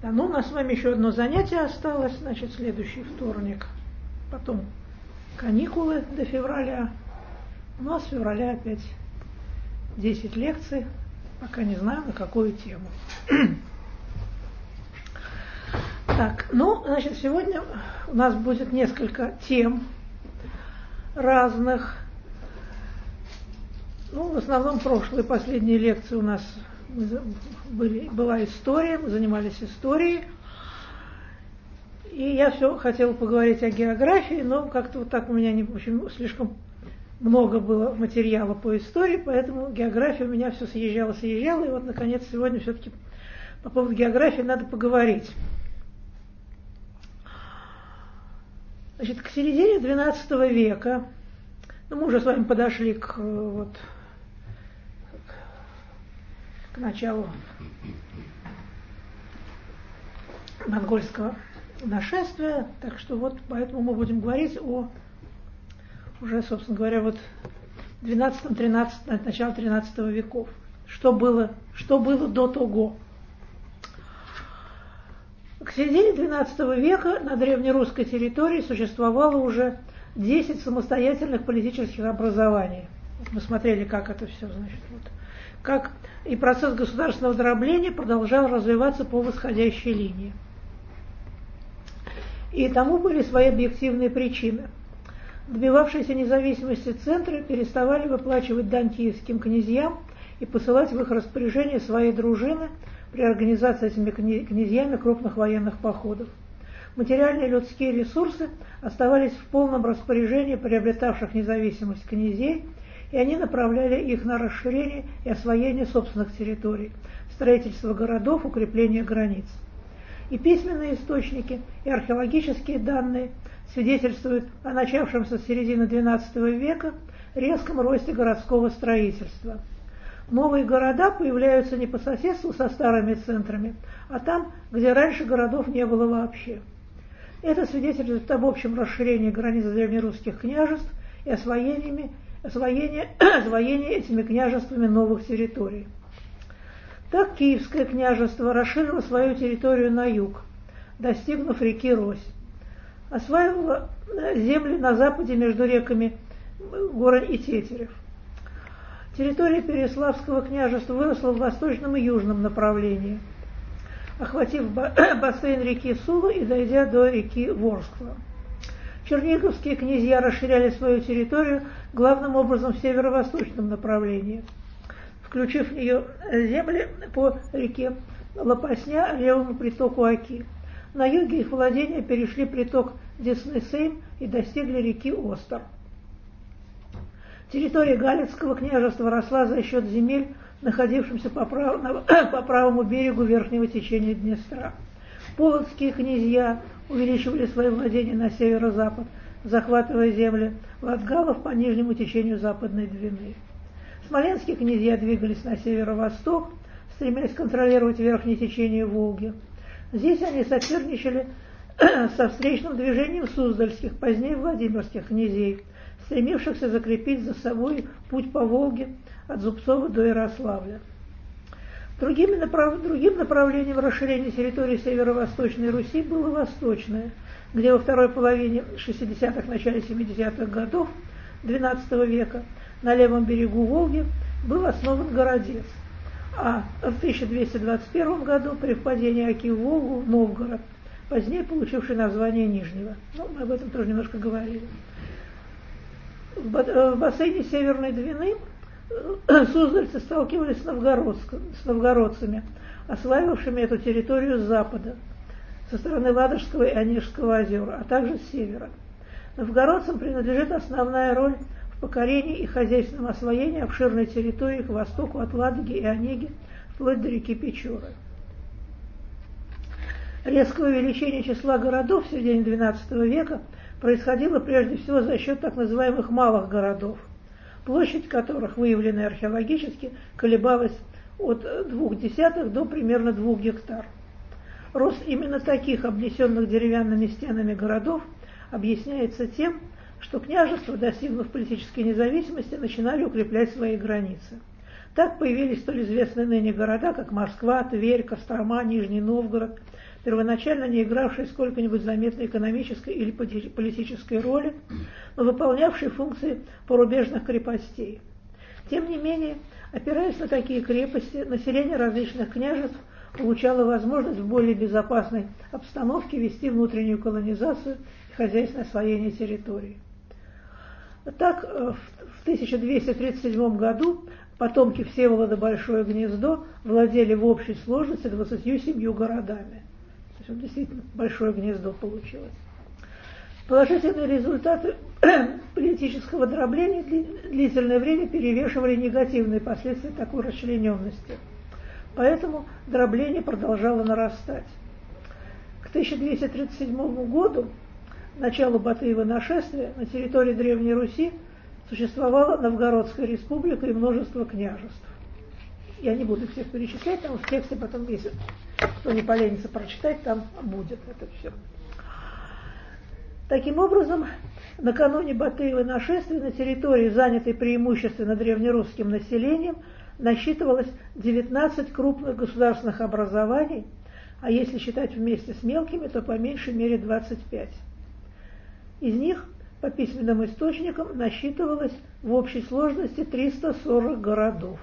Да, ну, у нас с вами еще одно занятие осталось, значит, следующий вторник. Потом каникулы до февраля. У нас с февраля опять 10 лекций. Пока не знаю, на какую тему. Так, ну, значит, сегодня у нас будет несколько тем разных. Ну, в основном прошлые последние лекции у нас была история, мы занимались историей. И я все хотела поговорить о географии, но как-то вот так у меня не очень слишком много было материала по истории, поэтому география у меня все съезжала, и вот, наконец, сегодня все-таки по поводу географии надо поговорить. Значит, к середине XII века, ну, мы уже с вами подошли к началу монгольского нашествия, так что вот поэтому мы будем говорить о уже, собственно говоря, вот 12-13, начало 13 веков. Что было до того. К середине XII века на древнерусской территории существовало уже 10 самостоятельных политических образований. Вот мы смотрели, как это все, значит, вот. Как и процесс государственного дробления продолжал развиваться по восходящей линии. И тому были свои объективные причины. Добивавшиеся независимости центры переставали выплачивать дань киевским князьям и посылать в их распоряжение свои дружины при организации этими князьями крупных военных походов. Материальные и людские ресурсы оставались в полном распоряжении приобретавших независимость князей, и они направляли их на расширение и освоение собственных территорий, строительство городов, укрепление границ. И письменные источники, и археологические данные свидетельствуют о начавшемся с середины XII века резком росте городского строительства. Новые города появляются не по соседству со старыми центрами, а там, где раньше городов не было вообще. Это свидетельствует об общем расширении границ древнерусских княжеств и освоении этими княжествами новых территорий. Так Киевское княжество расширило свою территорию на юг, достигнув реки Рось. Осваивало земли на западе между реками Горань и Тетерев. Территория Переяславского княжества выросла в восточном и южном направлении, охватив бассейн реки Сулы и дойдя до реки Ворскла. Черниговские князья расширяли свою территорию главным образом в северо-восточном направлении, включив в нее земли по реке Лопасня, левому притоку Оки. На юге их владения перешли приток Десны-Сейм и достигли реки Остер. Территория Галицкого княжества росла за счет земель, находившихся по правому берегу верхнего течения Днестра. Полоцкие князья увеличивали свои владения на северо-запад, захватывая земли латгалов по нижнему течению Западной Двины. Смоленские князья двигались на северо-восток, стремясь контролировать верхнее течение Волги. Здесь они соперничали со встречным движением суздальских, позднее Владимирских князей, стремившихся закрепить за собой путь по Волге от Зубцова до Ярославля. Другим направлением расширения территории северо-восточной Руси было восточное, где во второй половине 60-х, начале 70-х годов XII века на левом берегу Волги был основан Городец, а в 1221 году при впадении Оки в Волгу Новгород, позднее получивший название Нижнего. Ну, мы об этом тоже немножко говорили. В бассейне Северной Двины суздальцы сталкивались с новгородцами, осваивавшими эту территорию с запада, со стороны Ладожского и Онежского озер, а также с севера. Новгородцам принадлежит основная роль в покорении и хозяйственном освоении обширной территории к востоку от Ладоги и Онеги, вплоть до реки Печоры. Резкое увеличение числа городов в середине XII века происходило прежде всего за счет так называемых малых городов, площадь которых, выявленная археологически, колебалась от 0,2 до примерно 2 гектар. Рост именно таких обнесенных деревянными стенами городов объясняется тем, что княжества, достигнув политической независимости, начинали укреплять свои границы. Так появились столь известные ныне города, как Москва, Тверь, Кострома, Нижний Новгород, первоначально не игравшие сколько-нибудь заметной экономической или политической роли, но выполнявшие функции порубежных крепостей. Тем не менее, опираясь на такие крепости, население различных княжеств получало возможность в более безопасной обстановке вести внутреннюю колонизацию и хозяйственное освоение территорий. Так, в 1237 году потомки Всеволода Большое Гнездо владели в общей сложности 27 городами. То есть действительно большое гнездо получилось. Положительные результаты политического дробления длительное время перевешивали негативные последствия такой расчлененности. Поэтому дробление продолжало нарастать. К 1237 году, началу Батыева нашествия, на территории Древней Руси существовала Новгородская республика и множество княжеств. Я не буду всех перечислять, там в тексте потом, если кто не поленится прочитать, там будет это все. Таким образом, накануне Батыева нашествия на территории, занятой преимущественно древнерусским населением, насчитывалось 19 крупных государственных образований, а если считать вместе с мелкими, то по меньшей мере 25. Из них по письменным источникам насчитывалось в общей сложности 340 городов.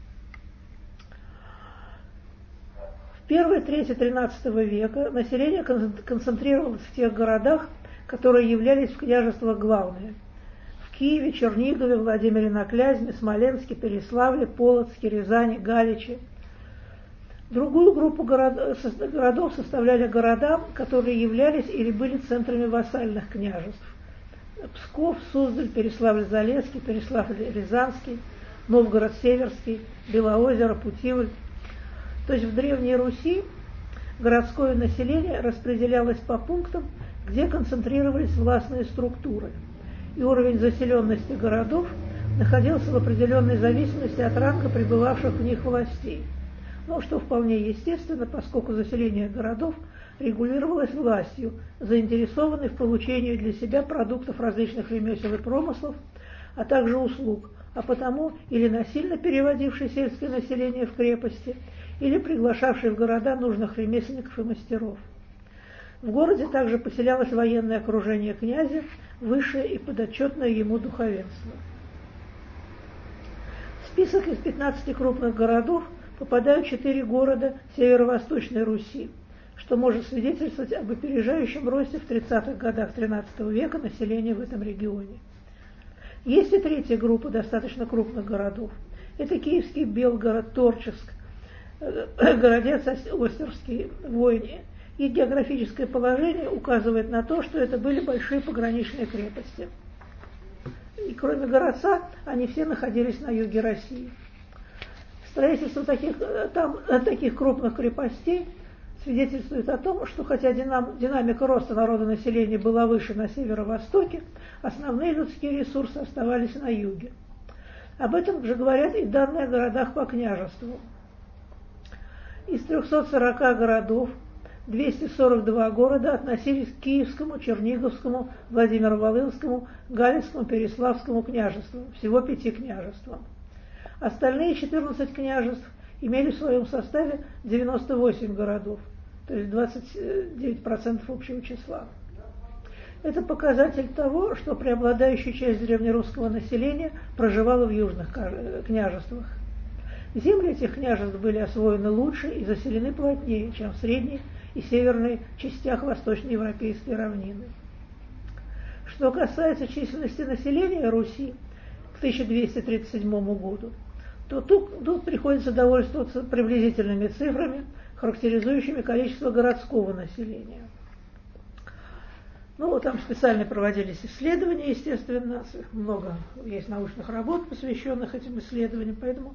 В первой трети XIII века население концентрировалось в тех городах, которые являлись в княжествах главными: в Киеве, Чернигове, Владимире на Клязьме, Смоленске, Переславле, Полоцке, Рязани, Галиче. Другую группу городов составляли города, которые являлись или были центрами вассальных княжеств: Псков, Суздаль, Переславль-Залесский, Переславль-Рязанский, Новгород-Северский, Белоозеро, Путивль. То есть в Древней Руси городское население распределялось по пунктам, где концентрировались властные структуры, и уровень заселенности городов находился в определенной зависимости от ранга пребывавших в них властей. Но что вполне естественно, поскольку заселение городов регулировалось властью, заинтересованной в получении для себя продуктов различных ремесел и промыслов, а также услуг, а потому или насильно переводившей сельское население в крепости, или приглашавшей в города нужных ремесленников и мастеров. В городе также поселялось военное окружение князя, высшее и подотчетное ему духовенство. В список из 15 крупных городов попадают 4 города северо-восточной Руси, что может свидетельствовать об опережающем росте в 30-х годах XIII века населения в этом регионе. Есть и третья группа достаточно крупных городов. Это Киевский Белгород, Торческ, Городец Остерский, Войне. Их географическое положение указывает на то, что это были большие пограничные крепости. И кроме городца, они все находились на юге России. Строительство таких крупных крепостей свидетельствует о том, что хотя динамика роста народонаселения была выше на северо-востоке, основные людские ресурсы оставались на юге. Об этом же говорят и данные о городах по княжеству. Из 340 городов 242 города относились к Киевскому, Черниговскому, Владимиро-Волынскому, Галицкому, Переславскому княжеству, всего 5 княжествам. Остальные 14 княжеств имели в своем составе 98 городов, то есть 29% общего числа. Это показатель того, что преобладающая часть древнерусского населения проживала в южных княжествах. Земли этих княжеств были освоены лучше и заселены плотнее, чем в средней и северной частях восточноевропейской равнины. Что касается численности населения Руси к 1237 году, то тут приходится довольствоваться приблизительными цифрами, характеризующими количество городского населения. Ну, там специально проводились исследования, естественно, много есть научных работ, посвященных этим исследованиям, поэтому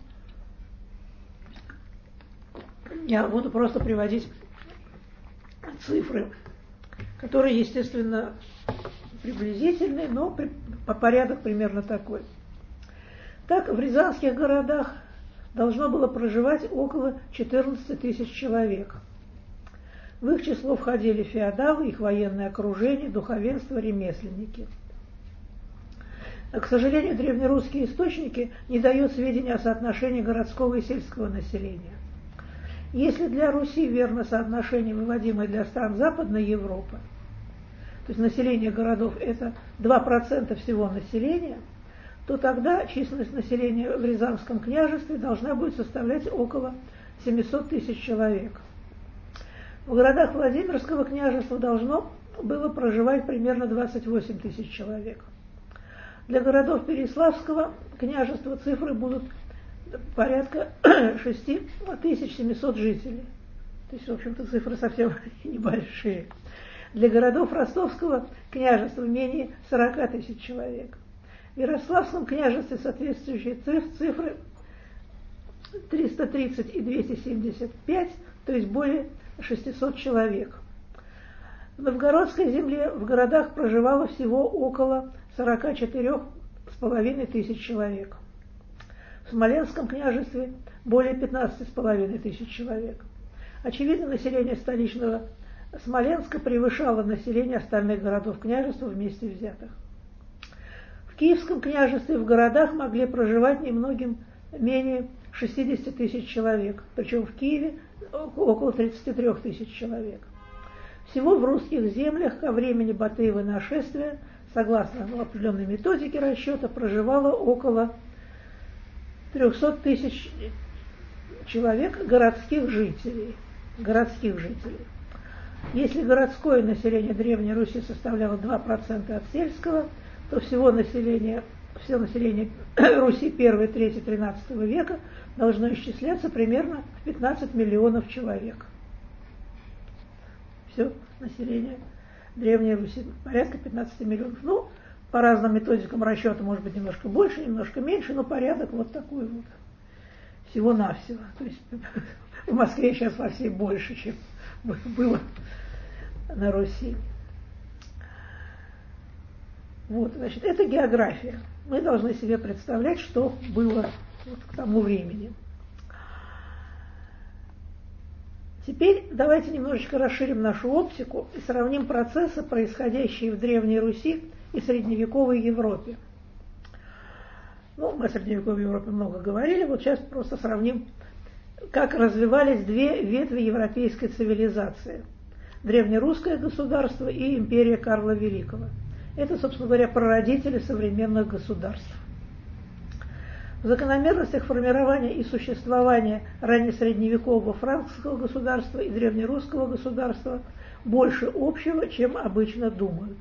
я буду просто приводить цифры, которые, естественно, приблизительные, но по порядок примерно такой. Так, в рязанских городах должно было проживать около 14 тысяч человек. В их число входили феодалы, их военное окружение, духовенство, ремесленники. К сожалению, древнерусские источники не дают сведений о соотношении городского и сельского населения. Если для Руси верно соотношение, выводимое для стран Западной Европы, то есть население городов это 2% всего населения, то тогда численность населения в Рязанском княжестве должна будет составлять около 700 тысяч человек. В городах Владимирского княжества должно было проживать примерно 28 тысяч человек. Для городов Переяславского княжества цифры будут порядка 6700 жителей. То есть, в общем-то, цифры совсем небольшие. Для городов Ростовского княжества менее 40 тысяч человек. В Ярославском княжестве соответствующие цифры 330 и 275, то есть более 600 человек. В Новгородской земле в городах проживало всего около 44,5 тысяч человек. В Смоленском княжестве более 15,5 тысяч человек. Очевидно, население столичного Смоленска превышало население остальных городов княжества вместе взятых. В Киевском княжестве в городах могли проживать немногим менее 60 тысяч человек, причем в Киеве около 33 тысяч человек. Всего в русских землях ко времени Батыева нашествия, согласно определенной методике расчета, проживало около 300 тысяч человек городских жителей. Если городское население Древней Руси составляло 2% от сельского, то все население Руси 1, 3, 13 века должно исчисляться примерно в 15 миллионов человек. Все население Древней Руси порядка 15 миллионов. Ну, по разным методикам расчета, может быть, немножко больше, немножко меньше, но порядок вот такой вот. Всего-навсего. То есть в Москве сейчас во всей больше, чем было на Руси. Вот, значит, это география. Мы должны себе представлять, что было вот к тому времени. Теперь давайте немножечко расширим нашу оптику и сравним процессы, происходящие в Древней Руси и средневековой Европе. Ну, мы о средневековой Европе много говорили, вот сейчас просто сравним, как развивались две ветви европейской цивилизации. Древнерусское государство и империя Карла Великого. Это, собственно говоря, прародители современных государств. В закономерностях формирования и существования раннесредневекового франкского государства и древнерусского государства больше общего, чем обычно думают.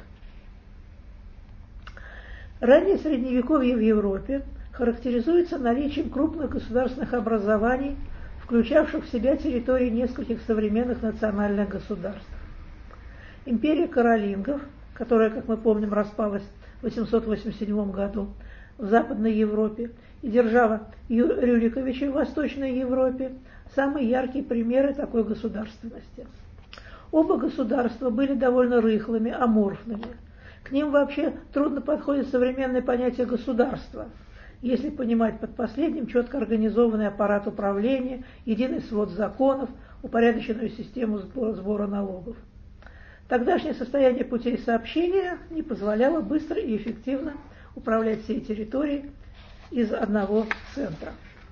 Раннее средневековье в Европе характеризуется наличием крупных государственных образований, включавших в себя территории нескольких современных национальных государств. Империя каролингов, которая, как мы помним, распалась в 887 году в Западной Европе, и держава Рюриковичей в Восточной Европе – самые яркие примеры такой государственности. Оба государства были довольно рыхлыми, аморфными. К ним вообще трудно подходит современное понятие государства, если понимать под последним четко организованный аппарат управления, единый свод законов, упорядоченную систему сбора налогов. Тогдашнее состояние путей сообщения не позволяло быстро и эффективно управлять всей территорией из одного центра.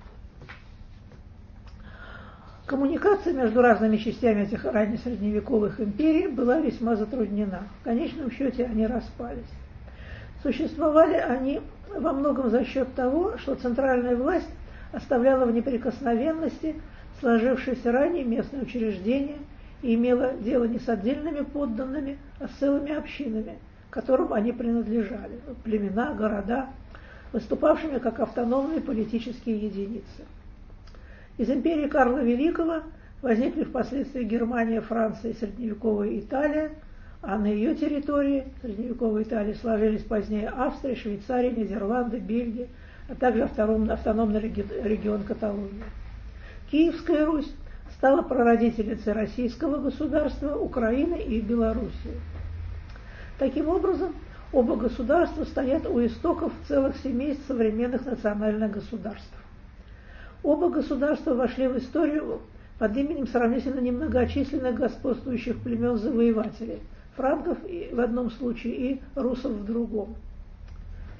Коммуникация между разными частями этих раннесредневековых империй была весьма затруднена. В конечном счете они распались. Существовали они во многом за счет того, что центральная власть оставляла в неприкосновенности сложившиеся ранее местные учреждения и имела дело не с отдельными подданными, а с целыми общинами, которым они принадлежали, племена, города, выступавшими как автономные политические единицы. Из империи Карла Великого возникли впоследствии Германия, Франция и средневековая Италия, а на ее территории средневековой Италии сложились позднее Австрия, Швейцария, Нидерланды, Бельгия, а также автономный регион Каталония. Киевская Русь стала прародительницей российского государства, Украины и Белоруссии. Таким образом, оба государства стоят у истоков целых семейств современных национальных государств. Оба государства вошли в историю под именем сравнительно немногочисленных господствующих племен-завоевателей, франков в одном случае и русов в другом.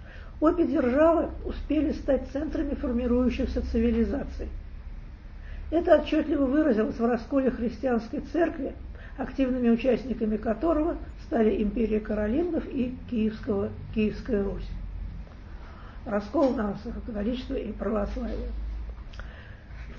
Обе державы успели стать центрами формирующихся цивилизаций. Это отчетливо выразилось в расколе христианской церкви, активными участниками которого стали империя каролингов и Киевская Русь. Раскол на католичество и православие. В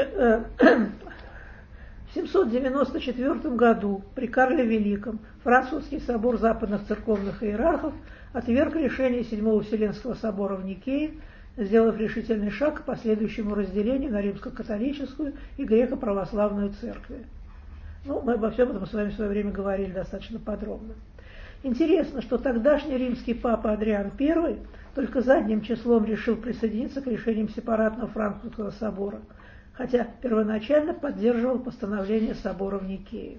1794 году при Карле Великом Французский собор западных церковных иерархов отверг решение Седьмого Вселенского собора в Никее, сделав решительный шаг к последующему разделению на римско-католическую и греко-православную церкви. Мы обо всем этом с вами в свое время говорили достаточно подробно. Интересно, что тогдашний римский папа Адриан I только задним числом решил присоединиться к решениям сепаратного Франкфуртского собора, хотя первоначально поддерживал постановление собора в Никее.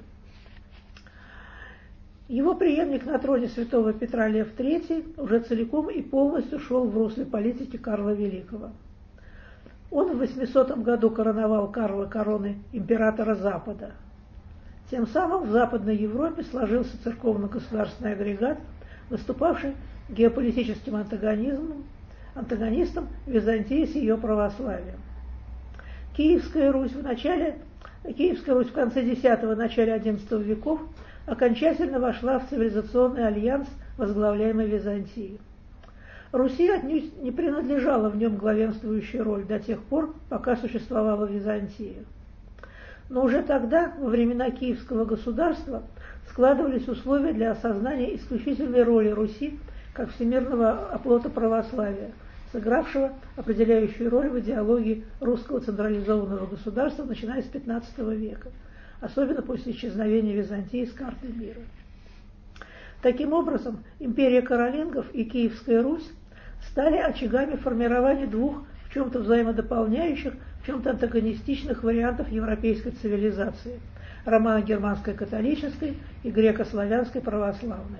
Его преемник на троне святого Петра Лев III уже целиком и полностью шел в русле политики Карла Великого. Он в 800 году короновал Карла короной императора Запада. Тем самым в Западной Европе сложился церковно-государственный агрегат, выступавший геополитическим антагонистом Византии с ее православием. Киевская Русь в конце X – начале XI веков окончательно вошла в цивилизационный альянс, возглавляемый Византией. Руси отнюдь не принадлежала в нем главенствующая роль до тех пор, пока существовала Византия. Но уже тогда, во времена Киевского государства, складывались условия для осознания исключительной роли Руси как всемирного оплота православия, сыгравшего определяющую роль в идеологии русского централизованного государства, начиная с XV века, особенно после исчезновения Византии с карты мира. Таким образом, империя каролингов и Киевская Русь стали очагами формирования двух в чем-то взаимодополняющих, в чем-то антагонистичных вариантов европейской цивилизации – романо-германской католической и греко-славянской православной.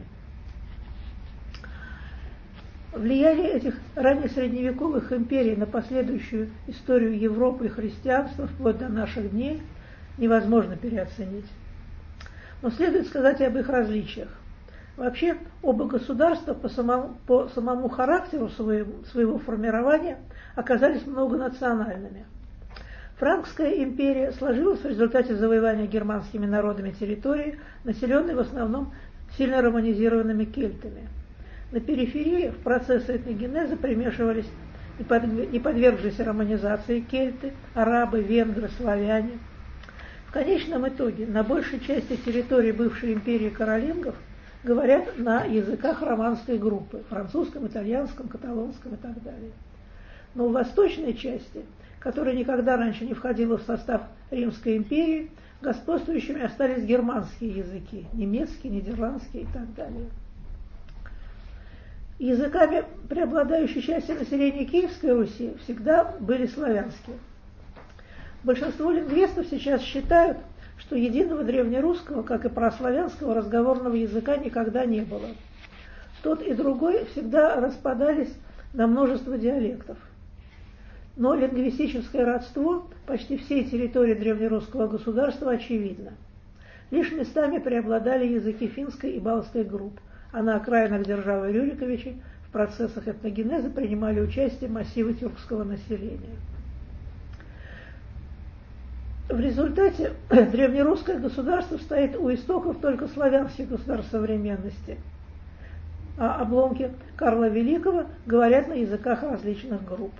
Влияние этих раннесредневековых империй на последующую историю Европы и христианства вплоть до наших дней невозможно переоценить. Но следует сказать и об их различиях. Вообще, оба государства по самому характеру своего формирования оказались многонациональными. Франкская империя сложилась в результате завоевания германскими народами территории, населенной в основном сильно романизированными кельтами. На периферии в процессе этногенеза примешивались не подвергшиеся романизации кельты, арабы, венгры, славяне. В конечном итоге на большей части территории бывшей империи каролингов говорят на языках романской группы – французском, итальянском, каталонском и так далее. Но в восточной части, которая никогда раньше не входила в состав Римской империи, господствующими остались германские языки – немецкий, нидерландский и так далее. Языками преобладающей части населения Киевской Руси всегда были славянские. Большинство лингвистов сейчас считают, что единого древнерусского, как и прославянского разговорного языка никогда не было. Тот и другой всегда распадались на множество диалектов. Но лингвистическое родство почти всей территории древнерусского государства очевидно. Лишь местами преобладали языки финской и балтской групп, а на окраинах державы Рюриковичей в процессах этногенеза принимали участие массивы тюркского населения. В результате древнерусское государство стоит у истоков только славянских государств современности, а обломки Карла Великого говорят на языках различных групп.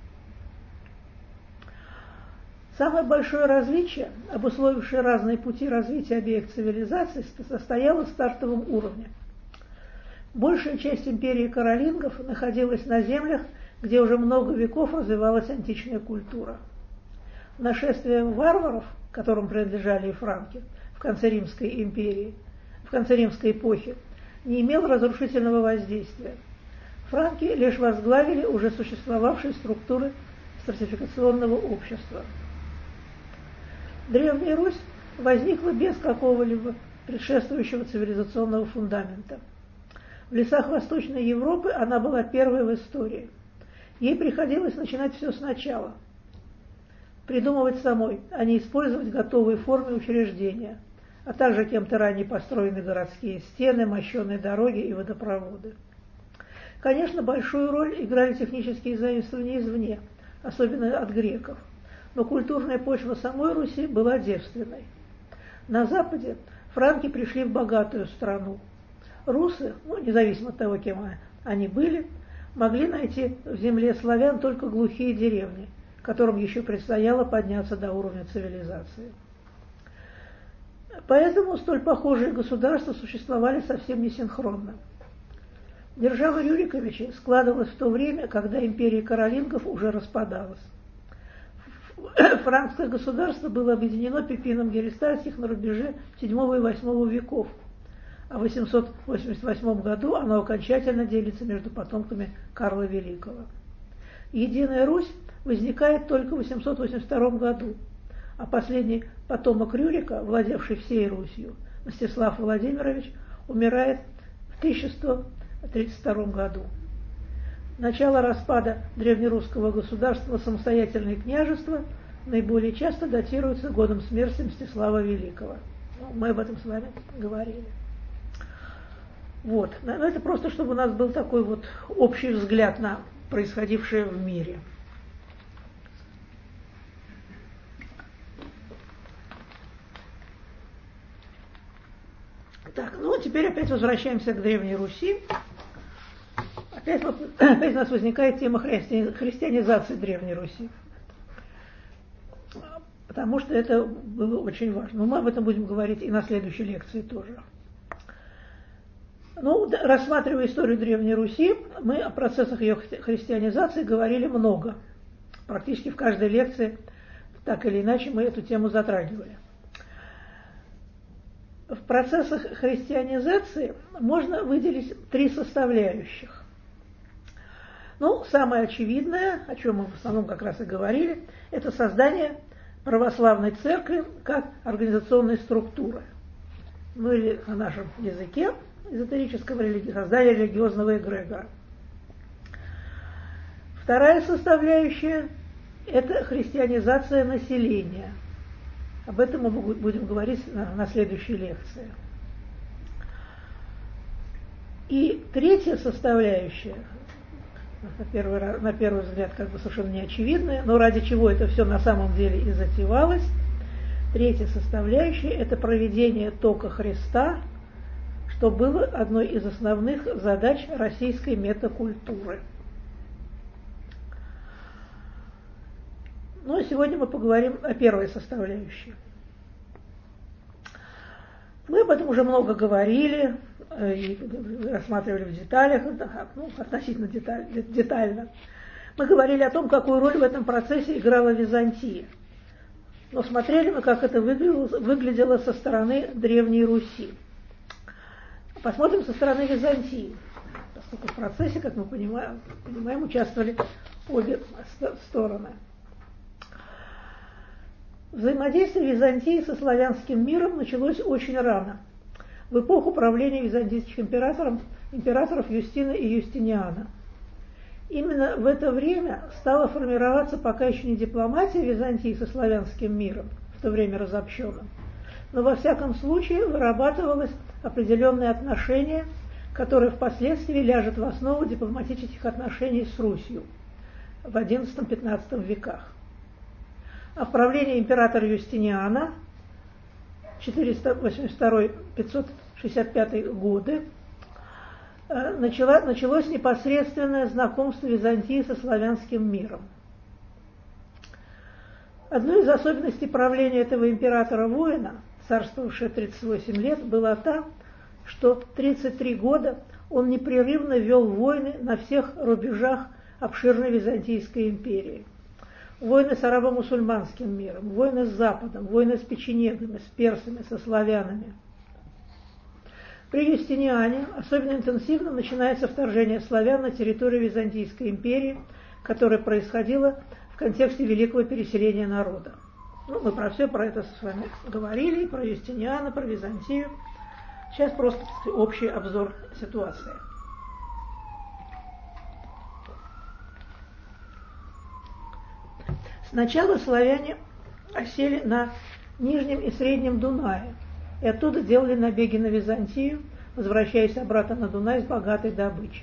Самое большое различие, обусловившее разные пути развития обеих цивилизаций, состояло в стартовом уровне. Большая часть империи каролингов находилась на землях, где уже много веков развивалась античная культура. Нашествие варваров, которым принадлежали и франки, в конце Римской эпохи, не имело разрушительного воздействия. Франки лишь возглавили уже существовавшие структуры стратификационного общества. Древняя Русь возникла без какого-либо предшествующего цивилизационного фундамента. В лесах Восточной Европы она была первой в истории. Ей приходилось начинать все сначала. Придумывать самой, а не использовать готовые формы учреждения, а также кем-то ранее построенные городские стены, мощеные дороги и водопроводы. Конечно, большую роль играли технические заимствования извне, особенно от греков. но культурная почва самой Руси была девственной. На западе франки пришли в богатую страну. Русы, независимо от того, кем они были, могли найти в земле славян только глухие деревни, которым еще предстояло подняться до уровня цивилизации. Поэтому столь похожие государства существовали совсем не синхронно. Держава Рюриковичей складывалась в то время, когда империя каролингов уже распадалась. Франкское государство было объединено Пипином Геристальских на рубеже VII и VIII веков, а в 888 году оно окончательно делится между потомками Карла Великого. Единая Русь возникает только в 882 году, а последний потомок Рюрика, владевший всей Русью, Мстислав Владимирович, умирает в 1132 году. Начало распада древнерусского государства на самостоятельные княжества наиболее часто датируется годом смерти Мстислава Великого. Мы об этом с вами говорили. Вот. Но это просто, чтобы у нас был такой вот общий взгляд на происходившее в мире. Так, теперь опять возвращаемся к Древней Руси. Опять у нас возникает тема христианизации Древней Руси. Потому что это было очень важно. Но мы об этом будем говорить и на следующей лекции тоже. Рассматривая историю Древней Руси, мы о процессах ее христианизации говорили много. Практически в каждой лекции, так или иначе, мы эту тему затрагивали. В процессах христианизации можно выделить три составляющих. Самое очевидное, о чем мы в основном как раз и говорили, это создание православной церкви как организационной структуры. Или на нашем языке эзотерического создание религиозного эгрегора. Вторая составляющая – это христианизация населения. Об этом мы будем говорить на следующей лекции. И третья составляющая, на первый взгляд совершенно неочевидная, но ради чего это все на самом деле и затевалось, третья составляющая – это проведение тока Христа, что было одной из основных задач российской метакультуры. Сегодня мы поговорим о первой составляющей. Мы об этом уже много говорили и рассматривали в деталях, относительно детально. Мы говорили о том, какую роль в этом процессе играла Византия. Но смотрели мы, как это выглядело со стороны Древней Руси. Посмотрим со стороны Византии, поскольку в процессе, как мы понимаем, участвовали обе стороны. Взаимодействие Византии со славянским миром началось очень рано, в эпоху правления византийских императоров Юстина и Юстиниана. Именно в это время стала формироваться пока еще не дипломатия Византии со славянским миром, в то время разобщенным, но во всяком случае вырабатывалось определенные отношения, которые впоследствии ляжут в основу дипломатических отношений с Русью в XI-XV веках. А в правлении императора Юстиниана 482-565 годы началось непосредственное знакомство Византии со славянским миром. Одной из особенностей правления этого императора-воина, царствовавшего 38 лет, была та, что 33 года он непрерывно вел войны на всех рубежах обширной Византийской империи. Войны с арабо-мусульманским миром, войны с Западом, войны с печенегами, с персами, со славянами. При Юстиниане особенно интенсивно начинается вторжение славян на территорию Византийской империи, которое происходило в контексте великого переселения народа. Мы про это с вами говорили, и про Юстиниана, про Византию. Сейчас просто общий обзор ситуации. Сначала славяне осели на Нижнем и Среднем Дунае, и оттуда делали набеги на Византию, возвращаясь обратно на Дунай с богатой добычей.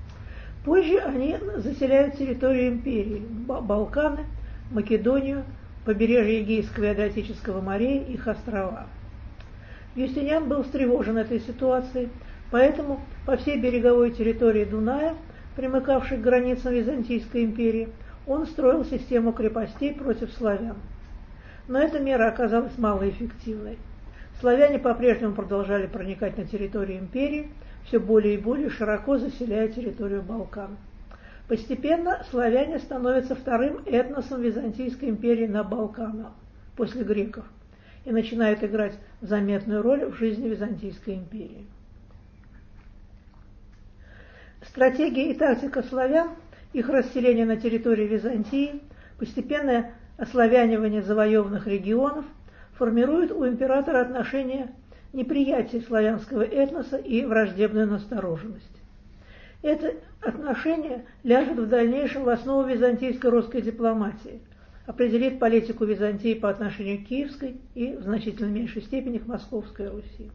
Позже они заселяют территорию империи, Балканы, Македонию, побережье Эгейского и Адриатического морей, их острова. Юстиниан был встревожен этой ситуацией, поэтому по всей береговой территории Дуная, примыкавшей к границам Византийской империи, он строил систему крепостей против славян. Но эта мера оказалась малоэффективной. Славяне по-прежнему продолжали проникать на территорию империи, все более и более широко заселяя территорию Балкан. Постепенно славяне становятся вторым этносом Византийской империи на Балканах, после греков, и начинают играть заметную роль в жизни Византийской империи. Стратегия и тактика славян, их расселение на территории Византии, постепенное ославянивание завоеванных регионов формируют у императора отношение неприятия славянского этноса и враждебную настороженность. Это отношение ляжет в дальнейшем в основу византийской русской дипломатии, определит политику Византии по отношению к Киевской и в значительно меньшей степени к Московской Руси.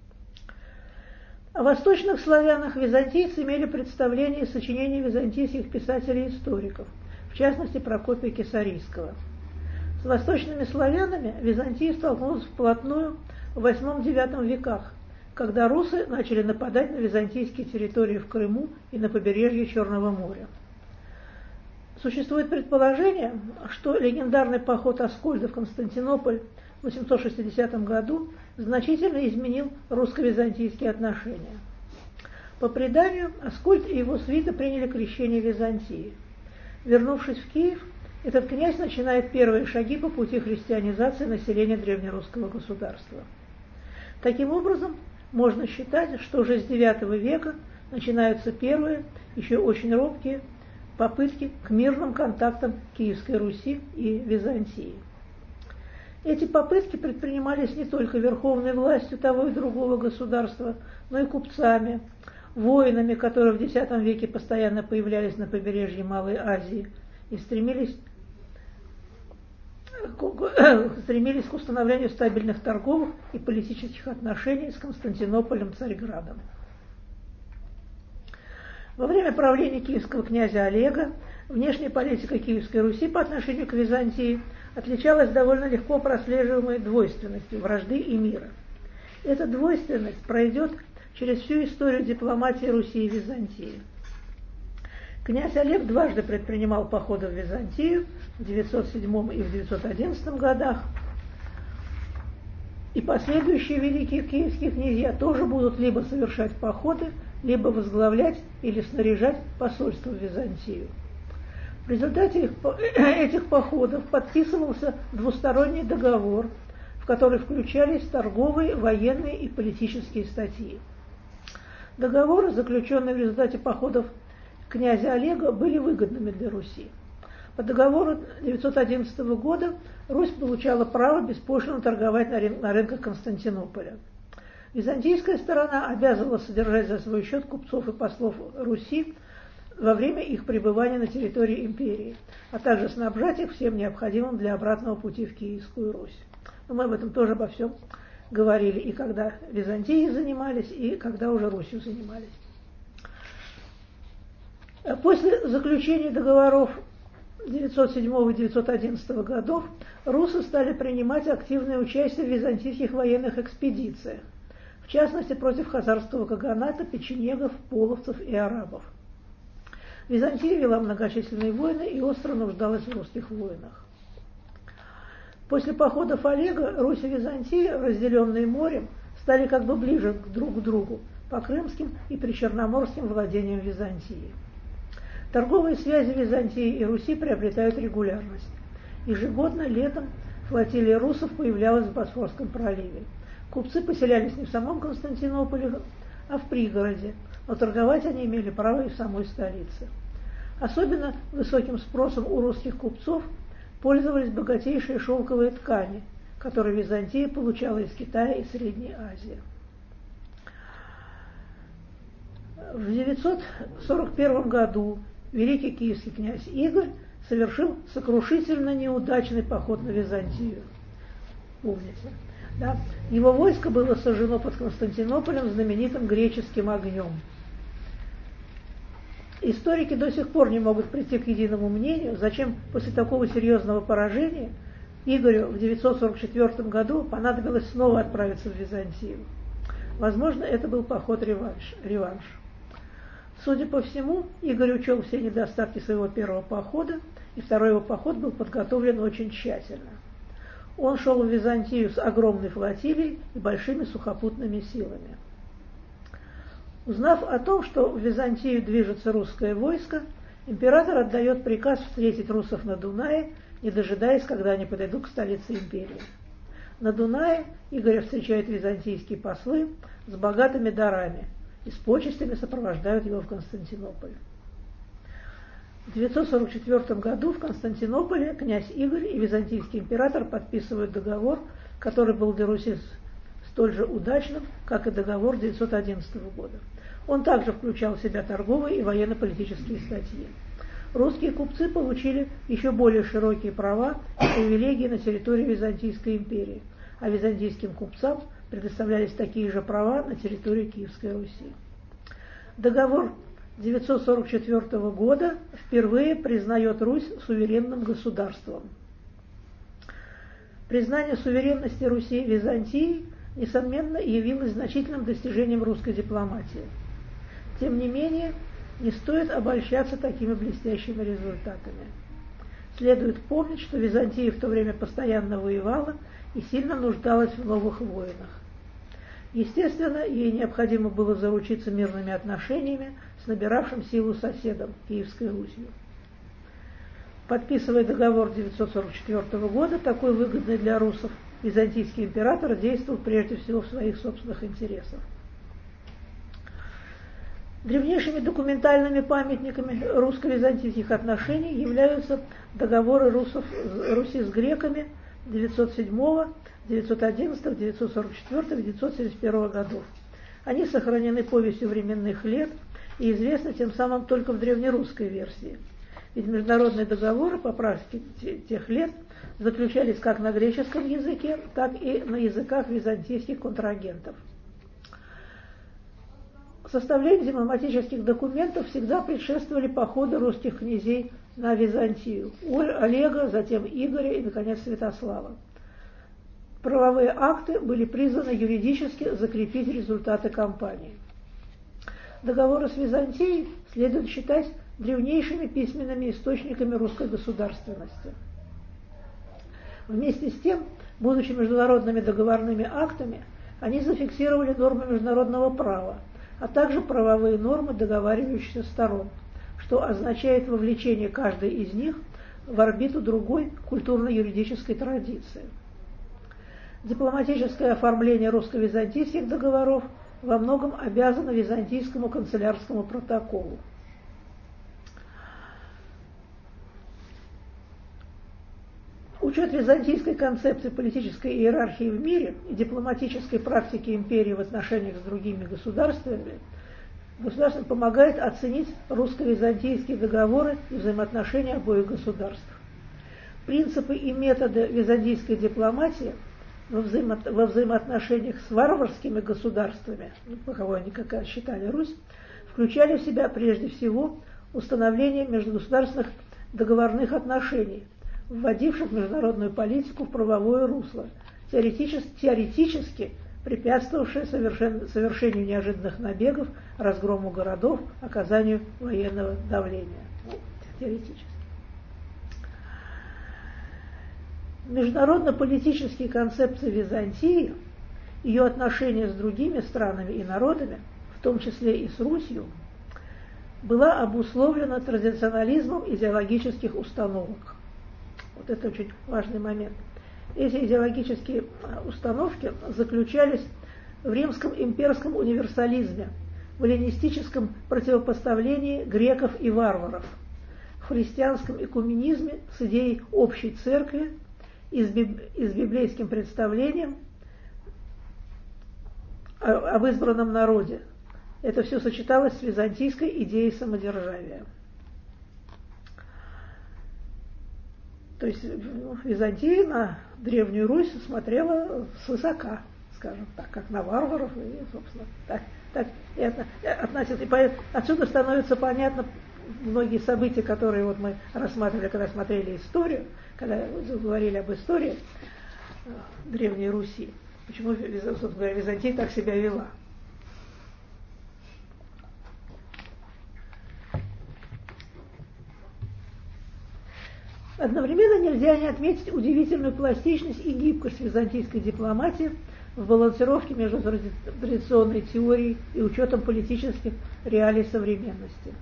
О восточных славянах византийцы имели представление из сочинений византийских писателей и историков, в частности Прокопия Кесарийского. С восточными славянами Византия столкнулась вплотную в VIII-IX веках, когда русы начали нападать на византийские территории в Крыму и на побережье Черного моря. Существует предположение, что легендарный поход Аскольда в Константинополь в 860 году значительно изменил русско-византийские отношения. По преданию, Аскольд и его свита приняли крещение Византии. Вернувшись в Киев, этот князь начинает первые шаги по пути христианизации населения древнерусского государства. Таким образом, можно считать, что уже с IX века начинаются первые, еще очень робкие, попытки к мирным контактам Киевской Руси и Византии. Эти попытки предпринимались не только верховной властью того и другого государства, но и купцами, воинами, которые в X веке постоянно появлялись на побережье Малой Азии и стремились к установлению стабильных торговых и политических отношений с Константинополем, Царьградом. Во время правления киевского князя Олега внешняя политика Киевской Руси по отношению к Византии отличалась довольно легко прослеживаемой двойственностью вражды и мира. Эта двойственность пройдет через всю историю дипломатии Руси и Византии. Князь Олег дважды предпринимал походы в Византию в 907 и в 911 годах, и последующие великие киевские князья тоже будут либо совершать походы, либо возглавлять или снаряжать посольство в Византию. В результате этих походов подписывался двусторонний договор, в который включались торговые, военные и политические статьи. Договоры, заключенные в результате походов князя Олега, были выгодными для Руси. По договору 911 года Русь получала право беспошлино торговать на рынках Константинополя. Византийская сторона обязывала содержать за свой счет купцов и послов Руси во время их пребывания на территории империи, а также снабжать их всем необходимым для обратного пути в Киевскую Русь. Но мы об этом тоже обо всем говорили, и когда Византией занимались, и когда уже Русью занимались. После заключения договоров 907 и 911 годов русы стали принимать активное участие в византийских военных экспедициях, в частности против хазарского каганата, печенегов, половцев и арабов. Византия вела многочисленные войны и остро нуждалась в русских воинах. После походов Олега Русь и Византия, разделенные морем, стали как бы ближе друг к другу по крымским и причерноморским владениям Византии. Торговые связи Византии и Руси приобретают регулярность. Ежегодно летом флотилия русов появлялась в Босфорском проливе. Купцы поселялись не в самом Константинополе, а в пригороде, но торговать они имели право и в самой столице. Особенно высоким спросом у русских купцов пользовались богатейшие шелковые ткани, которые Византия получала из Китая и Средней Азии. В 941 году великий киевский князь Игорь совершил сокрушительно неудачный поход на Византию. Помните? Да? Его войско было сожжено под Константинополем знаменитым греческим огнем. Историки до сих пор не могут прийти к единому мнению, зачем после такого серьезного поражения Игорю в 944 году понадобилось снова отправиться в Византию. Возможно, это был поход-реванш. Судя по всему, Игорь учел все недостатки своего первого похода, и второй его поход был подготовлен очень тщательно. Он шел в Византию с огромной флотилией и большими сухопутными силами. Узнав о том, что в Византию движется русское войско, император отдает приказ встретить русов на Дунае, не дожидаясь, когда они подойдут к столице империи. На Дунае Игоря встречают византийские послы с богатыми дарами и с почестями сопровождают его в Константинополь. В 944 году в Константинополе князь Игорь и византийский император подписывают договор, который был для Руси столь же удачным, как и договор 911 года. Он также включал в себя торговые и военно-политические статьи. Русские купцы получили еще более широкие права и привилегии на территории Византийской империи, а византийским купцам предоставлялись такие же права на территории Киевской Руси. Договор 944 года впервые признает Русь суверенным государством. Признание суверенности Руси Византии, несомненно, явилось значительным достижением русской дипломатии. Тем не менее, не стоит обольщаться такими блестящими результатами. Следует помнить, что Византия в то время постоянно воевала и сильно нуждалась в новых воинах. Естественно, ей необходимо было заручиться мирными отношениями с набиравшим силу соседом Киевской Русью. Подписывая договор 944 года, такой выгодный для русов, византийский император действовал прежде всего в своих собственных интересах. Древнейшими документальными памятниками русско-византийских отношений являются договоры Руси с греками 907, 911, 944, 971 годов. Они сохранены повестью временных лет и известны тем самым только в древнерусской версии. Ведь международные договоры по практике тех лет заключались как на греческом языке, так и на языках византийских контрагентов. Составлению дипломатических документов всегда предшествовали походы русских князей на Византию. Олега, затем Игоря и, наконец, Святослава. Правовые акты были призваны юридически закрепить результаты кампании. Договоры с Византией следует считать древнейшими письменными источниками русской государственности. Вместе с тем, будучи международными договорными актами, они зафиксировали нормы международного права, а также правовые нормы договаривающихся сторон, что означает вовлечение каждой из них в орбиту другой культурно-юридической традиции. Дипломатическое оформление русско-византийских договоров во многом обязано византийскому канцелярскому протоколу. Учет византийской концепции политической иерархии в мире и дипломатической практики империи в отношениях с другими государствами помогает оценить русско-византийские договоры и взаимоотношения обоих государств. Принципы и методы византийской дипломатии во взаимоотношениях с варварскими государствами, каково они как считали Русь, включали в себя прежде всего установление межгосударственных договорных отношений, вводивших международную политику в правовое русло, теоретически препятствовавшее совершению неожиданных набегов, разгрому городов, оказанию военного давления. Теоретически. Международно-политические концепции Византии, ее отношения с другими странами и народами, в том числе и с Русью, была обусловлена традиционализмом идеологических установок. Вот это очень важный момент. Эти идеологические установки заключались в римском имперском универсализме, в эллинистическом противопоставлении греков и варваров, в христианском экуменизме с идеей общей церкви и с библейским представлением об избранном народе. Это все сочеталось с византийской идеей самодержавия. То есть Византия на Древнюю Русь смотрела свысока, скажем так, как на варваров, и, собственно, так и относится. И отсюда становится понятно, многие события, которые вот мы рассматривали, когда смотрели историю, когда говорили об истории Древней Руси, почему, собственно говоря, Византия так себя вела. Одновременно нельзя не отметить удивительную пластичность и гибкость византийской дипломатии в балансировке между традиционной теорией и учетом политических реалий современности.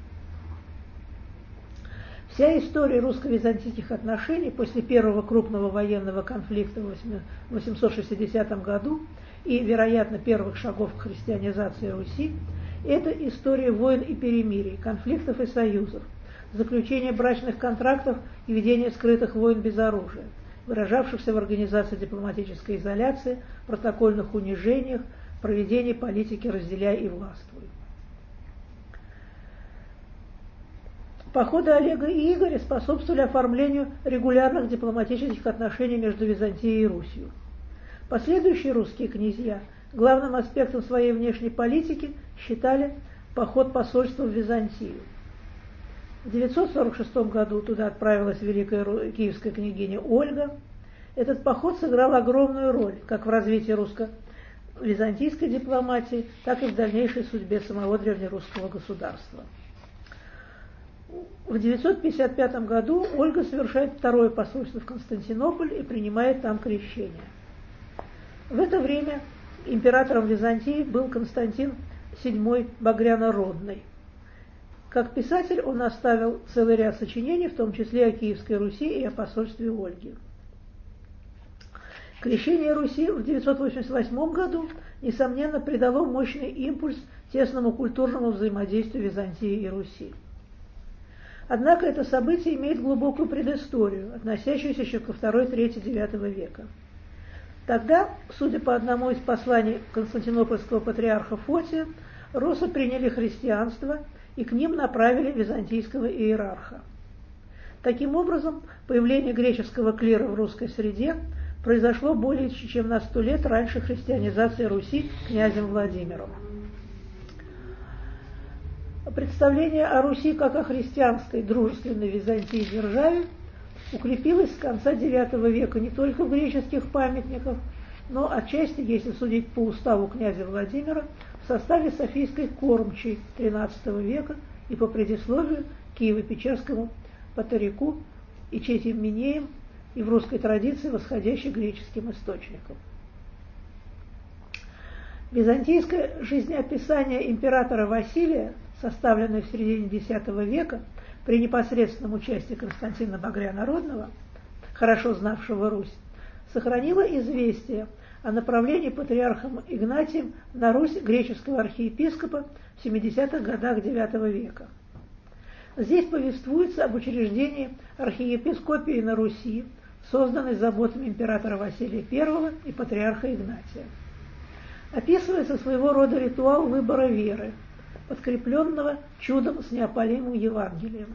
Вся история русско-византийских отношений после первого крупного военного конфликта в 860 году и, вероятно, первых шагов к христианизации Руси – это история войн и перемирий, конфликтов и союзов, заключения брачных контрактов и ведения скрытых войн без оружия, выражавшихся в организации дипломатической изоляции, протокольных унижениях, проведении политики «разделяй и властвуй». Походы Олега и Игоря способствовали оформлению регулярных дипломатических отношений между Византией и Русью. Последующие русские князья главным аспектом своей внешней политики считали поход посольства в Византию. В 946 году туда отправилась великая киевская княгиня Ольга. Этот поход сыграл огромную роль как в развитии русско-византийской дипломатии, так и в дальнейшей судьбе самого древнерусского государства. В 955 году Ольга совершает второе посольство в Константинополь и принимает там крещение. В это время императором Византии был Константин VII Багрянородный. Как писатель он оставил целый ряд сочинений, в том числе о Киевской Руси и о посольстве Ольги. Крещение Руси в 988 году, несомненно, придало мощный импульс тесному культурному взаимодействию Византии и Руси. Однако это событие имеет глубокую предысторию, относящуюся еще ко II, III, IX века. Тогда, судя по одному из посланий константинопольского патриарха Фотия, русы приняли христианство и к ним направили византийского иерарха. Таким образом, появление греческого клира в русской среде произошло более чем на 100 лет раньше христианизации Руси князем Владимиром. Представление о Руси как о христианской дружественной Византии державе укрепилось с конца IX века не только в греческих памятниках, но отчасти, если судить по уставу князя Владимира, в составе Софийской кормчей XIII века и по предисловию Киево-Печерскому патрику и Четием Минеем и в русской традиции, восходящей к греческим источникам. Византийское жизнеописание императора Василия, составленное в середине X века при непосредственном участии Константина Багрянородного, хорошо знавшего Русь, сохранило известие о направлении патриархом Игнатием на Русь греческого архиепископа в 70-х годах IX века. Здесь повествуется об учреждении архиепископии на Руси, созданной заботами императора Василия I и патриарха Игнатия. Описывается своего рода ритуал выбора веры, подкрепленного чудом с неопалимым Евангелием.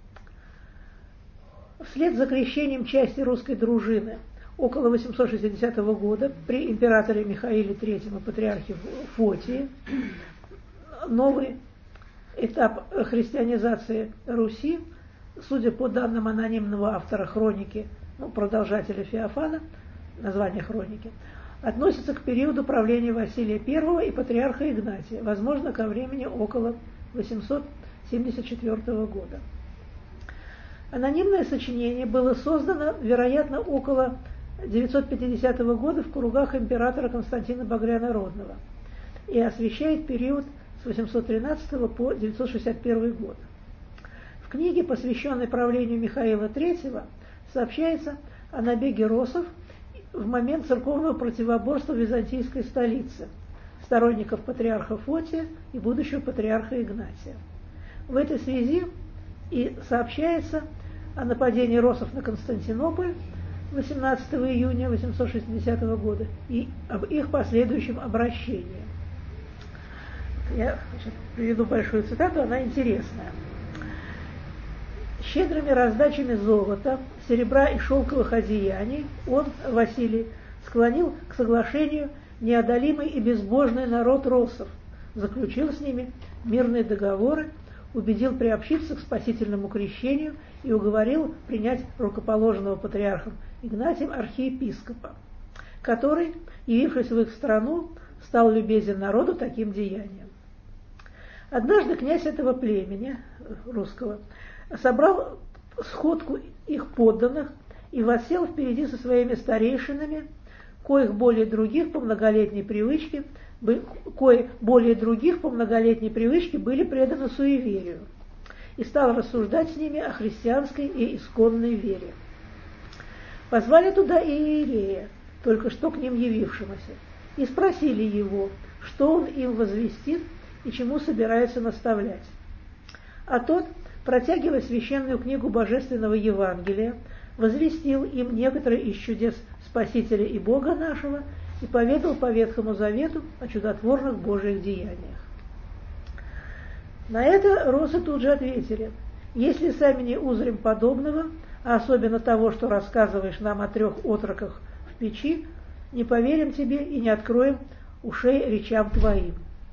Вслед за крещением части русской дружины около 860 года при императоре Михаиле III и патриархе Фотии новый этап христианизации Руси, судя по данным анонимного автора хроники, продолжателя Феофана, название хроники, относится к периоду правления Василия I и патриарха Игнатия, возможно, ко времени около 874 года. Анонимное сочинение было создано, вероятно, около 950 года в кругах императора Константина Багрянородного и освещает период с 813 по 961 год. В книге, посвященной правлению Михаила III, сообщается о набеге росов в момент церковного противоборства в византийской столице, сторонников патриарха Фотия и будущего патриарха Игнатия. В этой связи и сообщается о нападении росов на Константинополь 18 июня 860 года и об их последующем обращении. Я приведу большую цитату, она интересная. Щедрыми раздачами золота, серебра и шелковых одеяний он, Василий, склонил к соглашению неодолимый и безбожный народ росов, заключил с ними мирные договоры, убедил приобщиться к спасительному крещению и уговорил принять рукоположенного патриархом Игнатием архиепископа, который, явившись в их страну, стал любезен народу таким деянием. Однажды князь этого племени, русского, собрал сходку их подданных и воссел впереди со своими старейшинами, коих более других по многолетней привычке были преданы суеверию, и стал рассуждать с ними о христианской и исконной вере. Позвали туда и иерея, только что к ним явившегося, и спросили его, что он им возвестит и чему собирается наставлять. А тот, протягивая священную книгу Божественного Евангелия, возвестил им некоторые из чудес Спасителя и Бога нашего и поведал по Ветхому Завету о чудотворных Божьих деяниях. На это росы тут же ответили: если сами не узрим подобного, а особенно того, что рассказываешь нам о 3 отроках в печи, не поверим тебе и не откроем ушей речам твоим.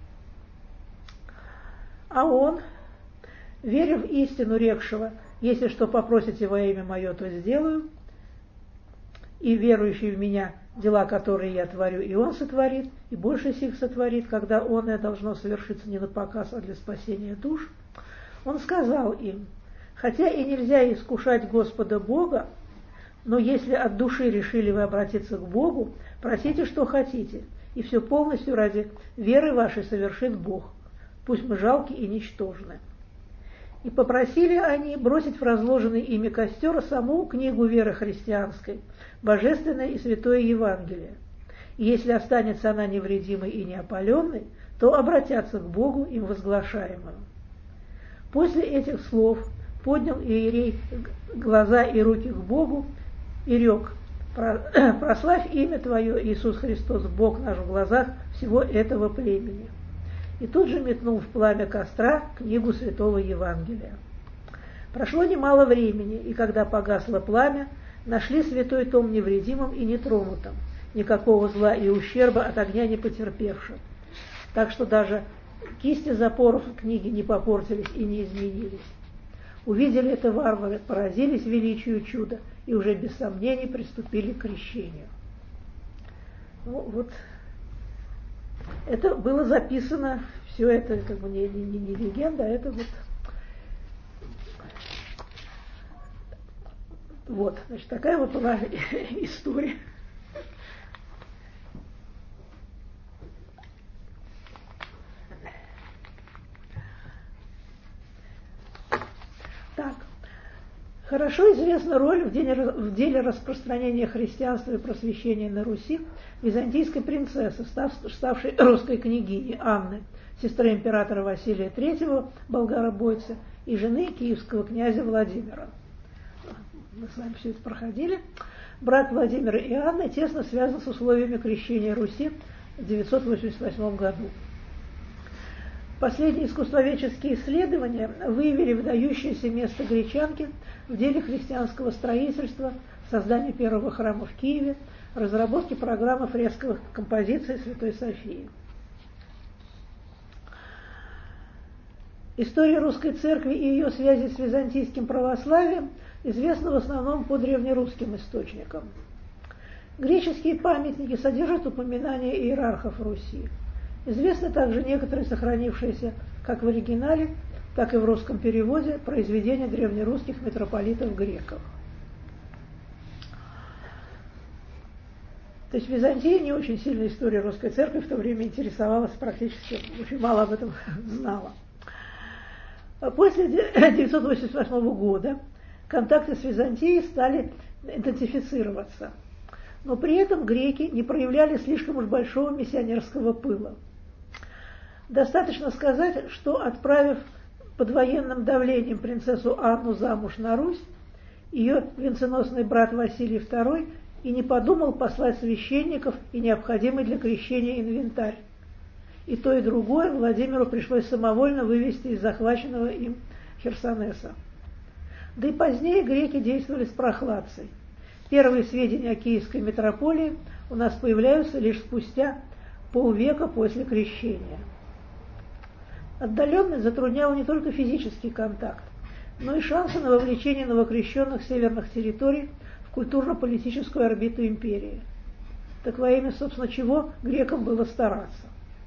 А он, веря в истину рекшего, если что попросите во имя мое, то сделаю, и верующий в меня, дела, которые я творю, и он сотворит, и больше сих сотворит, когда оное должно совершиться не на показ, а для спасения душ, он сказал им: хотя и нельзя искушать Господа Бога, но если от души решили вы обратиться к Богу, просите, что хотите, и все полностью ради веры вашей совершит Бог, пусть мы жалки и ничтожны. И попросили они бросить в разложенный ими костер саму книгу веры христианской, Божественное и Святое Евангелие. И если останется она невредимой и неопаленной, то обратятся к Богу им возглашаемую. После этих слов поднял иерей глаза и руки к Богу и рек: прославь имя Твое, Иисус Христос, Бог наш, в глазах всего этого племени. И тут же метнул в пламя костра книгу Святого Евангелия. Прошло немало времени, и когда погасло пламя, нашли святой том невредимым и нетронутым, никакого зла и ущерба от огня не потерпевшим, так что даже кисти запоров книги не попортились и не изменились. Увидели это варвары, поразились величию чуда и уже без сомнений приступили к крещению. Ну, вот это было записано, все это как бы не легенда, а это вот, значит, такая вот была история. Так, хорошо известна роль в деле распространения христианства и просвещения на Руси византийской принцессы, ставшей русской княгиней Анны, сестры императора Василия III, болгаробойца, и жены киевского князя Владимира. Мы с вами все это проходили. Брак Владимира и Анны тесно связан с условиями крещения Руси в 988 году. Последние искусствоведческие исследования выявили выдающееся место гречанки в деле христианского строительства, создании первого храма в Киеве, разработке программы фресковых композиций Святой Софии. История русской церкви и ее связи с византийским православием известна в основном по древнерусским источникам. Греческие памятники содержат упоминания иерархов Руси. Известны также некоторые сохранившиеся как в оригинале, так и в русском переводе произведения древнерусских митрополитов-греков. То есть в Византии не очень сильно история русской церкви в то время интересовалась, практически очень мало об этом знала. После 988 года контакты с Византией стали интенсифицироваться, но при этом греки не проявляли слишком уж большого миссионерского пыла. Достаточно сказать, что, отправив под военным давлением принцессу Анну замуж на Русь, ее венценосный брат Василий II и не подумал послать священников и необходимый для крещения инвентарь. И то, и другое Владимиру пришлось самовольно вывести из захваченного им Херсонеса. Да и позднее греки действовали с прохладцей. Первые сведения о киевской митрополии у нас появляются лишь спустя полвека после крещения. Отдаленность затрудняла не только физический контакт, но и шансы на вовлечение новокрещенных северных территорий в культурно-политическую орбиту империи. Так во имя, собственно, чего грекам было стараться.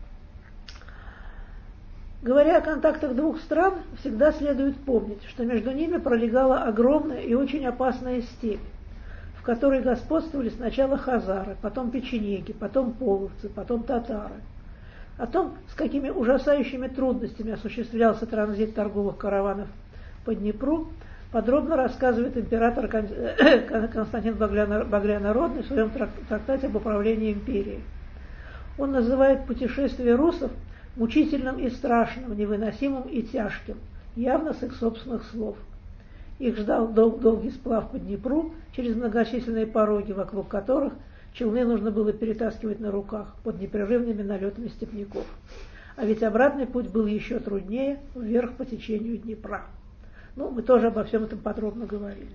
Говоря о контактах двух стран, всегда следует помнить, что между ними пролегала огромная и очень опасная степь, в которой господствовали сначала хазары, потом печенеги, потом половцы, потом татары. О том, с какими ужасающими трудностями осуществлялся транзит торговых караванов по Днепру, подробно рассказывает император Константин Багрянородный в своем трактате об управлении империей. Он называет путешествие русов мучительным и страшным, невыносимым и тяжким, явно с их собственных слов. Их ждал долгий сплав по Днепру через многочисленные пороги, вокруг которых челны нужно было перетаскивать на руках под непрерывными налетами степняков. А ведь обратный путь был еще труднее, вверх по течению Днепра. Мы тоже обо всем этом подробно говорили.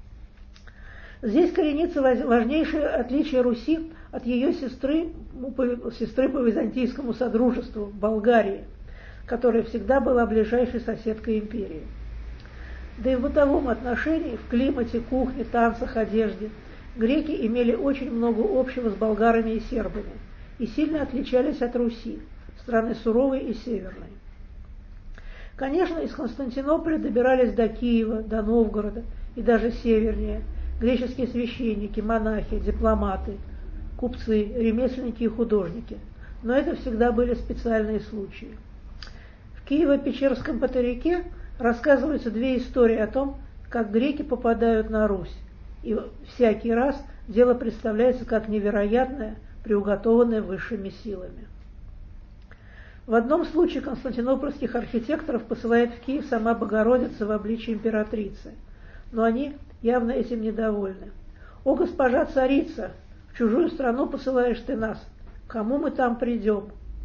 Здесь коренится важнейшее отличие Руси от ее сестры по византийскому содружеству, Болгарии, которая всегда была ближайшей соседкой империи. Да и в бытовом отношении, в климате, кухне, танцах, одежде греки имели очень много общего с болгарами и сербами и сильно отличались от Руси, страны суровой и северной. Конечно, из Константинополя добирались до Киева, до Новгорода и даже севернее греческие священники, монахи, дипломаты, купцы, ремесленники и художники, но это всегда были специальные случаи. В Киево-Печерском Патарике рассказываются две истории о том, как греки попадают на Русь, и всякий раз дело представляется как невероятное, приуготованное высшими силами. В одном случае константинопольских архитекторов посылает в Киев сама Богородица в обличии императрицы, но они явно этим недовольны. «О, госпожа царица, в чужую страну посылаешь ты нас, кому мы там придем?»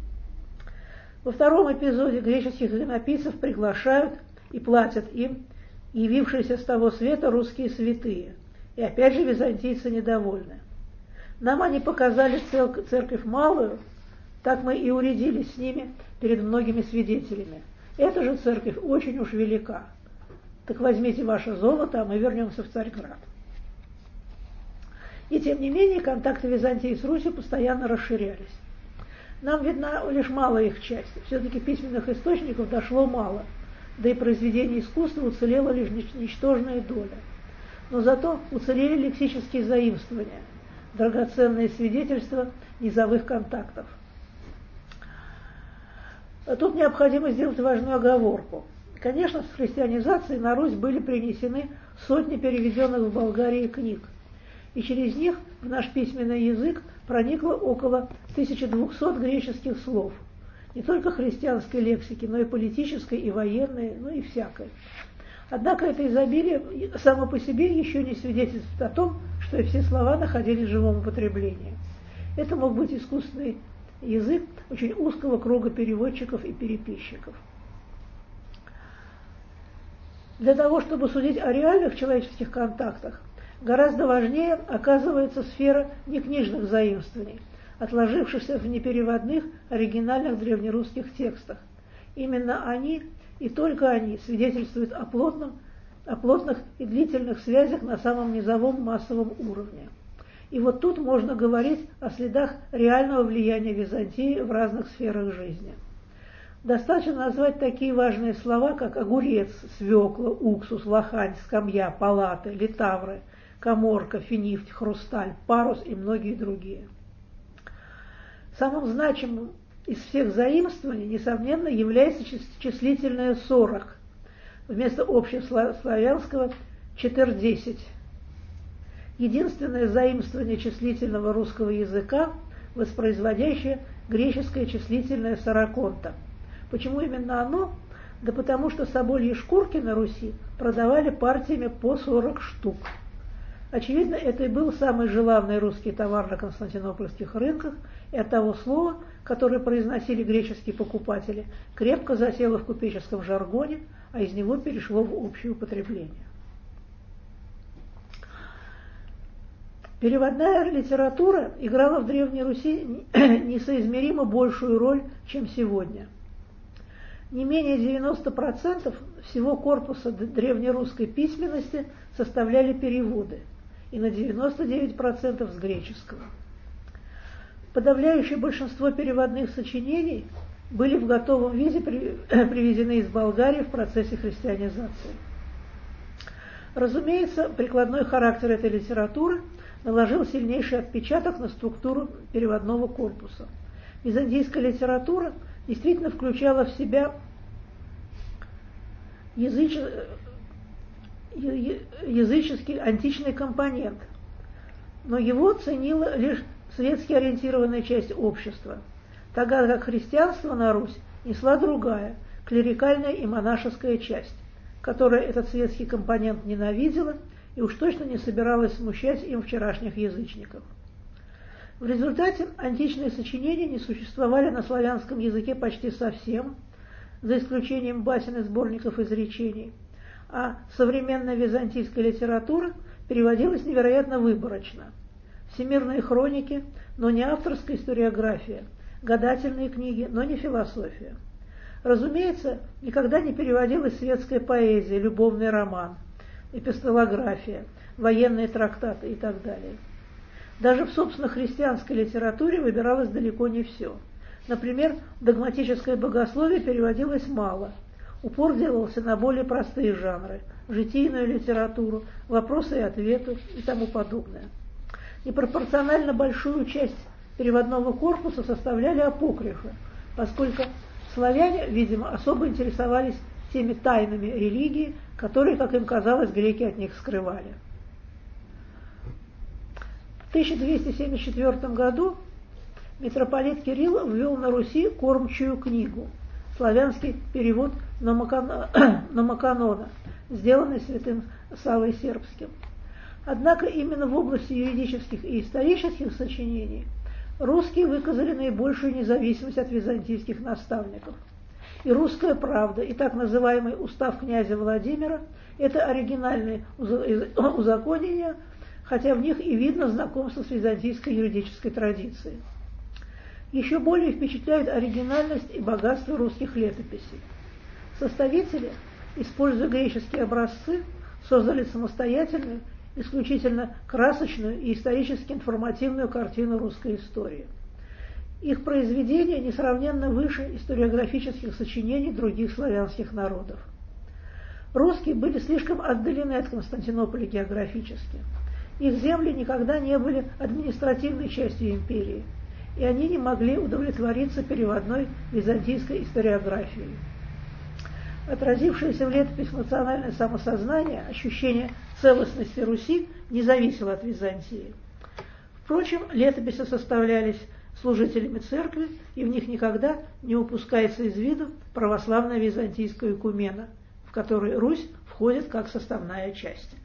Во втором эпизоде греческих иконописцев приглашают и платят им явившиеся с того света русские святые, и опять же византийцы недовольны. «Нам они показали церковь малую, так мы и урядились с ними перед многими свидетелями. Эта же церковь очень уж велика. Так возьмите ваше золото, а мы вернемся в Царьград». И тем не менее контакты Византии с Русью постоянно расширялись. Нам видна лишь малая их часть. Все-таки письменных источников дошло мало, да и произведений искусства уцелела лишь ничтожная доля. Но зато уцелели лексические заимствования, драгоценные свидетельства низовых контактов. Тут необходимо сделать важную оговорку. Конечно, с христианизацией на Русь были принесены сотни переведенных в Болгарии книг, и через них в наш письменный язык проникло около 1200 греческих слов, не только христианской лексики, но и политической, и военной, и всякой. Однако это изобилие само по себе еще не свидетельствует о том, что все слова находились в живом употреблении. Это мог быть искусственный язык очень узкого круга переводчиков и переписчиков. Для того, чтобы судить о реальных человеческих контактах, гораздо важнее оказывается сфера некнижных заимствований, отложившихся в непереводных оригинальных древнерусских текстах. Именно они и только они свидетельствуют о плотных и длительных связях на самом низовом массовом уровне. И вот тут можно говорить о следах реального влияния Византии в разных сферах жизни. Достаточно назвать такие важные слова, как огурец, свекла, уксус, лохань, скамья, палаты, литавры, каморка, финифть, хрусталь, парус и многие другие. Самым значимым из всех заимствований, несомненно, является числительное 40, вместо общеславянского 14. Единственное заимствование числительного русского языка, воспроизводящее греческое числительное сороконта. Почему именно оно? Да потому что собольи шкурки на Руси продавали партиями по 40 штук. Очевидно, это и был самый желанный русский товар на константинопольских рынках, и от того слова, которое произносили греческие покупатели, крепко засело в купеческом жаргоне, а из него перешло в общее употребление. Переводная литература играла в Древней Руси несоизмеримо большую роль, чем сегодня. Не менее 90% всего корпуса древнерусской письменности составляли переводы, и на 99% с греческого. Подавляющее большинство переводных сочинений были в готовом виде привезены из Болгарии в процессе христианизации. Разумеется, прикладной характер этой литературы наложил сильнейший отпечаток на структуру переводного корпуса. Византийская литература действительно включала в себя языческий античный компонент, но его ценила лишь светски ориентированная часть общества, тогда как христианство на Русь несла другая, клерикальная и монашеская часть, которая этот светский компонент ненавидела и уж точно не собиралась смущать им вчерашних язычников. В результате античные сочинения не существовали на славянском языке почти совсем, за исключением басен и сборников изречений, а современная византийская литература переводилась невероятно выборочно. Всемирные хроники, но не авторская историография, гадательные книги, но не философия. Разумеется, никогда не переводилась светская поэзия, любовный роман, эпистолография, военные трактаты и так далее. Даже в собственно христианской литературе выбиралось далеко не все. Например, догматическое богословие переводилось мало. Упор делался на более простые жанры – житийную литературу, вопросы и ответы и тому подобное. Непропорционально большую часть переводного корпуса составляли апокрифы, поскольку славяне, видимо, особо интересовались теми тайнами религии, которые, как им казалось, греки от них скрывали. В 1274 году митрополит Кирилл ввел на Руси кормчую книгу, славянский перевод Номоканона, сделанный святым Саввой Сербским. Однако именно в области юридических и исторических сочинений русские выказали наибольшую независимость от византийских наставников. И «Русская правда», и так называемый «Устав князя Владимира» – это оригинальные узаконения, хотя в них и видно знакомство с византийской юридической традицией. Еще более впечатляют оригинальность и богатство русских летописей. Составители, используя греческие образцы, создали самостоятельную, исключительно красочную и исторически информативную картину русской истории. Их произведения несравненно выше историографических сочинений других славянских народов. Русские были слишком отдалены от Константинополя географически. Их земли никогда не были административной частью империи, и они не могли удовлетвориться переводной византийской историографией. Отразившееся в летопись национальное самосознание, ощущение целостности Руси не зависело от Византии. Впрочем, летописи составлялись служителями церкви, и в них никогда не упускается из виду православная византийская икумена, в которой Русь входит как составная часть.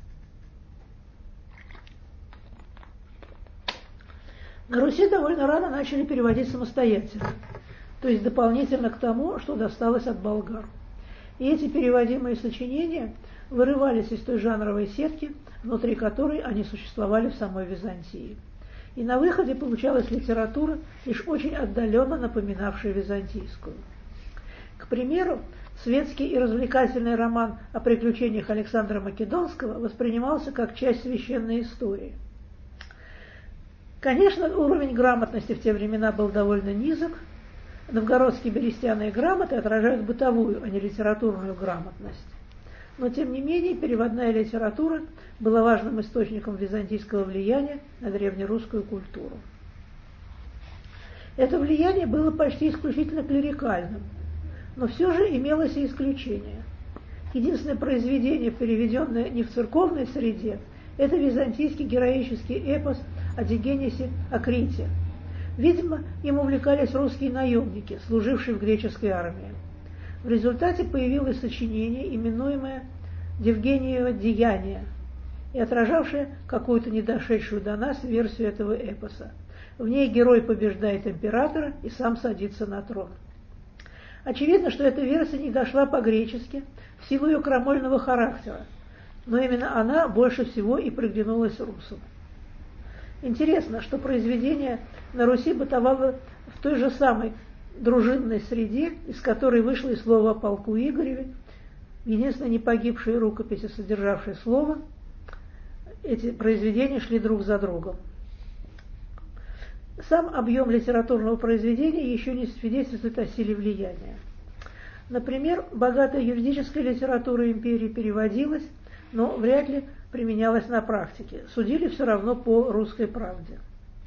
На Руси довольно рано начали переводить самостоятельно, то есть дополнительно к тому, что досталось от болгар. И эти переводимые сочинения вырывались из той жанровой сетки, внутри которой они существовали в самой Византии. И на выходе получалась литература, лишь очень отдаленно напоминавшая византийскую. К примеру, светский и развлекательный роман о приключениях Александра Македонского воспринимался как часть священной истории. Конечно, уровень грамотности в те времена был довольно низок. Новгородские берестяные грамоты отражают бытовую, а не литературную грамотность. Но, тем не менее, переводная литература была важным источником византийского влияния на древнерусскую культуру. Это влияние было почти исключительно клерикальным, но все же имелось и исключение. Единственное произведение, переведенное не в церковной среде, это византийский героический эпос о Дигенисе о Крите. Видимо, им увлекались русские наемники, служившие в греческой армии. В результате появилось сочинение, именуемое «Евгениево деяние», и отражавшее какую-то недошедшую до нас версию этого эпоса. В ней герой побеждает императора и сам садится на трон. Очевидно, что эта версия не дошла по-гречески в силу ее крамольного характера, но именно она больше всего и приглянулась русам. Интересно, что произведение на Руси бытовало в той же самой дружинной среде, из которой вышло и слово о полку Игореве, единственной не погибшей рукописи, содержавшей слово, эти произведения шли друг за другом. Сам объем литературного произведения еще не свидетельствует о силе влияния. Например, богатая юридическая литература империи переводилась, но вряд ли применялась на практике. Судили все равно по «Русской правде».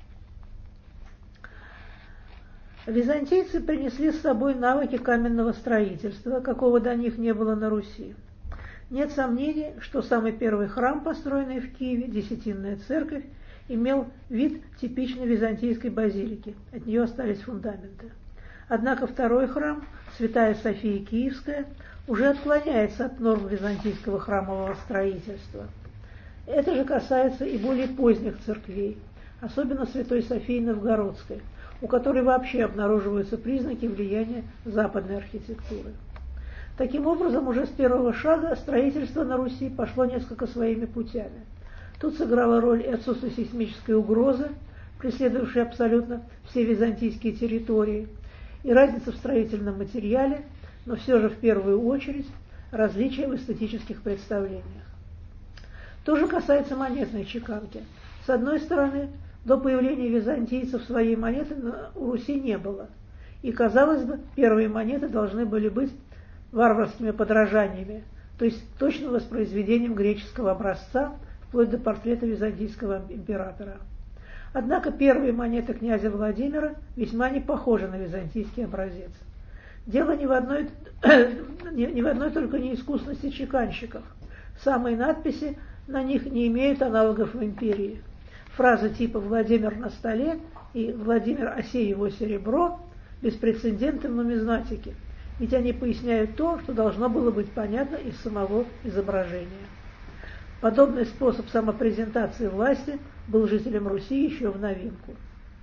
Византийцы принесли с собой навыки каменного строительства, какого до них не было на Руси. Нет сомнений, что самый первый храм, построенный в Киеве, Десятинная церковь, имел вид типичной византийской базилики, от нее остались фундаменты. Однако второй храм, Святая София Киевская, уже отклоняется от норм византийского храмового строительства. Это же касается и более поздних церквей, особенно Святой Софии Новгородской, у которой вообще обнаруживаются признаки влияния западной архитектуры. Таким образом, уже с первого шага строительство на Руси пошло несколько своими путями. Тут сыграла роль и отсутствие сейсмической угрозы, преследовавшей абсолютно все византийские территории, и разница в строительном материале, но все же в первую очередь различия в эстетических представлениях. То же касается монетной чеканки. С одной стороны, до появления византийцев своей монеты у Руси не было, и, казалось бы, первые монеты должны были быть варварскими подражаниями, то есть точным воспроизведением греческого образца, вплоть до портрета византийского императора. Однако первые монеты князя Владимира весьма не похожи на византийский образец. Дело не в одной только неискусности чеканщиков. Самые надписи на них не имеют аналогов в империи. Фразы типа «Владимир на столе» и «Владимир осе его серебро» беспрецедентны в нумизматике, ведь они поясняют то, что должно было быть понятно из самого изображения. Подобный способ самопрезентации власти был жителям Руси еще в новинку.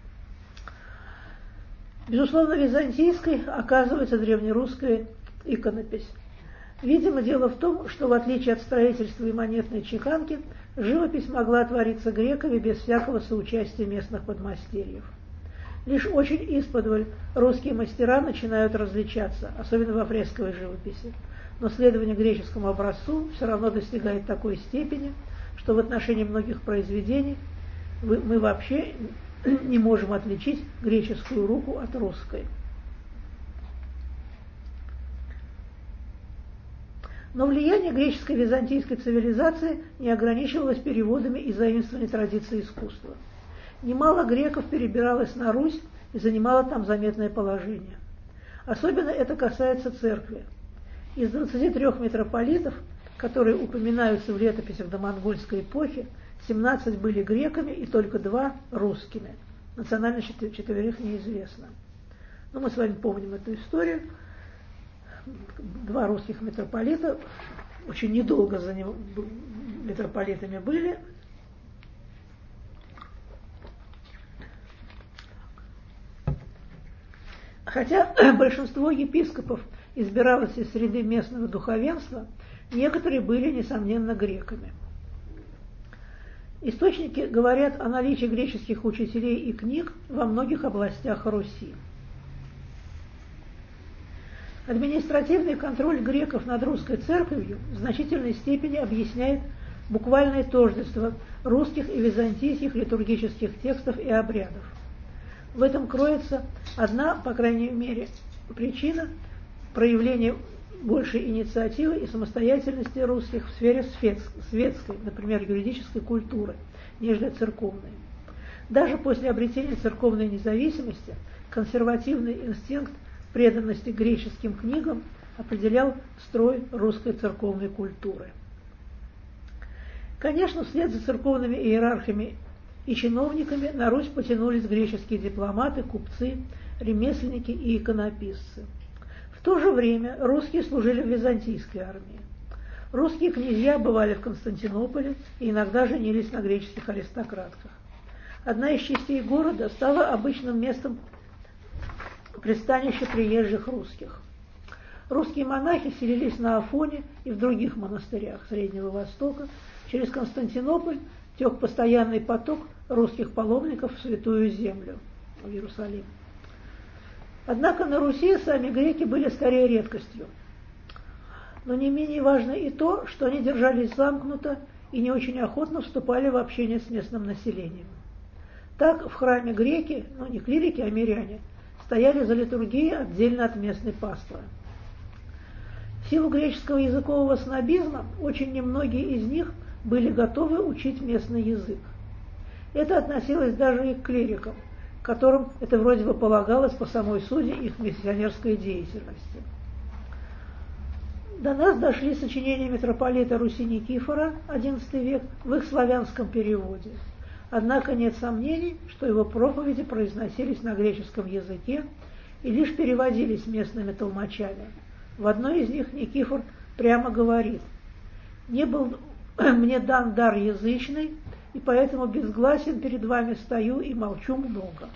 Безусловно, византийской оказывается древнерусская иконопись. Видимо, дело в том, что в отличие от строительства и монетной чеканки, живопись могла твориться греками без всякого соучастия местных подмастерьев. Лишь очень исподволь русские мастера начинают различаться, особенно во фресковой живописи. Но следование греческому образцу все равно достигает такой степени, что в отношении многих произведений мы вообще не можем отличить греческую руку от русской. Но влияние греческой и византийской цивилизации не ограничивалось переводами и заимствованием традиций искусства. Немало греков перебиралось на Русь и занимало там заметное положение. Особенно это касается церкви. Из 23 митрополитов, которые упоминаются в летописях домонгольской эпохи, 17 были греками и только 2 русскими. Национальность четверых неизвестна. Но мы с вами помним эту историю. 2 русских митрополита очень недолго за него митрополитами были. Хотя большинство епископов избиралось из среды местного духовенства, некоторые были, несомненно, греками. Источники говорят о наличии греческих учителей и книг во многих областях Руси. Административный контроль греков над русской церковью в значительной степени объясняет буквальное тождество русских и византийских литургических текстов и обрядов. В этом кроется одна, по крайней мере, причина проявления большей инициативы и самостоятельности русских в сфере светской, например, юридической культуры, нежели церковной. Даже после обретения церковной независимости консервативный инстинкт преданности греческим книгам определял строй русской церковной культуры. Конечно, вслед за церковными иерархами и чиновниками на Русь потянулись греческие дипломаты, купцы, ремесленники и иконописцы. В то же время русские служили в византийской армии. Русские князья бывали в Константинополе и иногда женились на греческих аристократках. Одна из частей города стала обычным местом пристанища приезжих русских. Русские монахи селились на Афоне и в других монастырях Среднего Востока. Через Константинополь тек постоянный поток русских паломников в Святую Землю, в Иерусалим. Однако на Руси сами греки были скорее редкостью. Но не менее важно и то, что они держались замкнуто и не очень охотно вступали в общение с местным населением. Так в храме греки, не клирики, а миряне, стояли за литургией отдельно от местной паствы. В силу греческого языкового снобизма очень немногие из них были готовы учить местный язык. Это относилось даже и к клирикам, которым это вроде бы полагалось по самой сути их миссионерской деятельности. До нас дошли сочинения митрополита Руси Никифора, XI век, в их славянском переводе. Однако нет сомнений, что его проповеди произносились на греческом языке и лишь переводились местными толмачами. В одной из них Никифор прямо говорит: «Не был мне дан дар язычный, и поэтому безгласен перед вами стою и молчу много».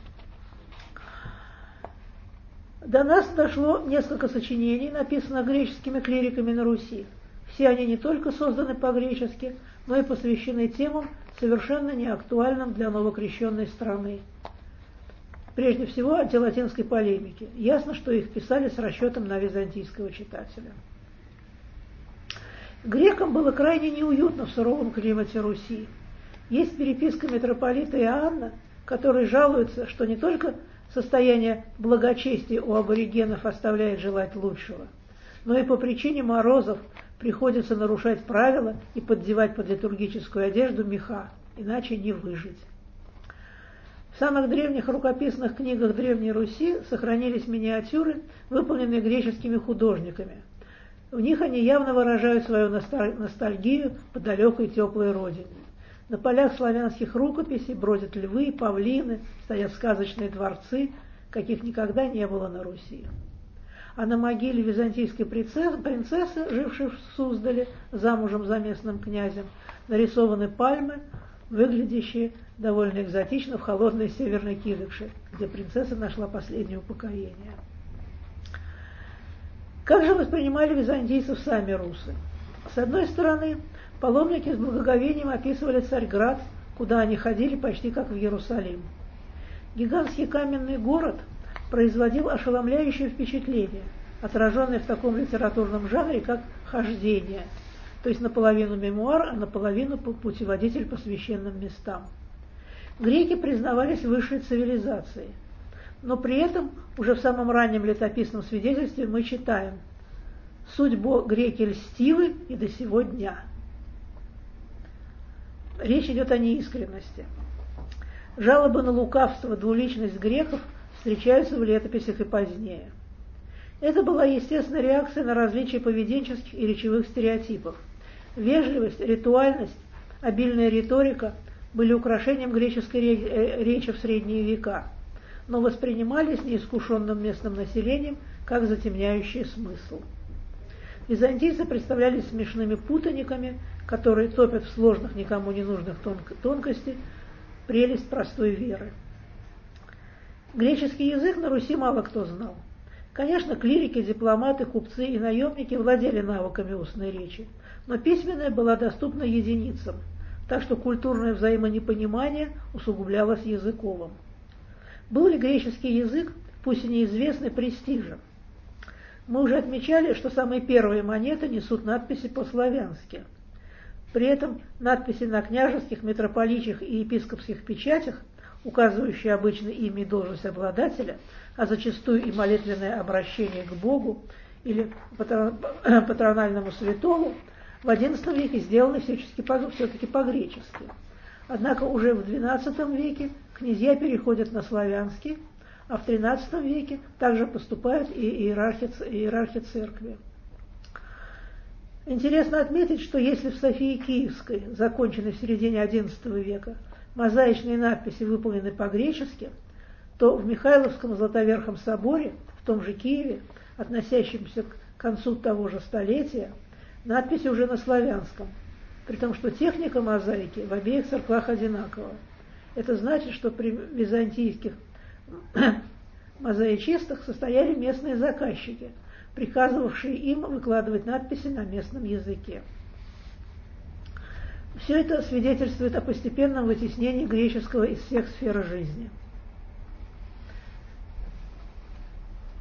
До нас дошло несколько сочинений, написанных греческими клириками на Руси. Все они не только созданы по-гречески, но и посвящены темам, совершенно неактуальным для новокрещенной страны. Прежде всего, антилатинской полемики. Ясно, что их писали с расчетом на византийского читателя. Грекам было крайне неуютно в суровом климате Руси. Есть переписка митрополита Иоанна, который жалуется, что не только состояние благочестия у аборигенов оставляет желать лучшего, но и по причине морозов приходится нарушать правила и поддевать под литургическую одежду меха, иначе не выжить. В самых древних рукописных книгах Древней Руси сохранились миниатюры, выполненные греческими художниками. В них они явно выражают свою ностальгию по далекой теплой родине. На полях славянских рукописей бродят львы, павлины, стоят сказочные дворцы, каких никогда не было на Руси. А на могиле византийской принцессы, жившей в Суздале, замужем за местным князем, нарисованы пальмы, выглядящие довольно экзотично в холодной северной Кидыше, где принцесса нашла последнее упокоение. Как же воспринимали византийцев сами русы? С одной стороны, паломники с благоговением описывали Царьград, куда они ходили почти как в Иерусалим. Гигантский каменный город производил ошеломляющее впечатление, отраженное в таком литературном жанре, как «хождение», то есть наполовину мемуар, а наполовину путеводитель по священным местам. Греки признавались высшей цивилизацией, но при этом уже в самом раннем летописном свидетельстве мы читаем: «Суть греки льстивы и до сего дня». Речь идет о неискренности. Жалобы на лукавство, двуличность греков встречаются в летописях и позднее. Это была естественная реакция на различия поведенческих и речевых стереотипов. Вежливость, ритуальность, обильная риторика были украшением греческой речи в средние века, но воспринимались неискушенным местным населением как затемняющий смысл. Византийцы представлялись смешными путаниками, которые топят в сложных, никому не нужных тонкостях прелесть простой веры. Греческий язык на Руси мало кто знал. Конечно, клирики, дипломаты, купцы и наемники владели навыками устной речи, но письменная была доступна единицам, так что культурное взаимонепонимание усугублялось языковым. Был ли греческий язык, пусть и неизвестный, престижем? Мы уже отмечали, что самые первые монеты несут надписи по-славянски. При этом надписи на княжеских, митрополичьих и епископских печатях, указывающие обычно имя и должность обладателя, а зачастую и молитвенное обращение к Богу или патрональному святому, в XI веке сделаны все-таки по-гречески. Однако уже в XII веке князья переходят на славянский, а в XIII веке также поступают и иерархи церкви. Интересно отметить, что если в Софии Киевской, законченной в середине XI века, мозаичные надписи выполнены по-гречески, то в Михайловском Златоверхом соборе, в том же Киеве, относящемся к концу того же столетия, надписи уже на славянском, при том, что техника мозаики в обеих церквах одинакова. Это значит, что при византийских мозаичистах состояли местные заказчики, приказывавшие им выкладывать надписи на местном языке. Все это свидетельствует о постепенном вытеснении греческого из всех сфер жизни.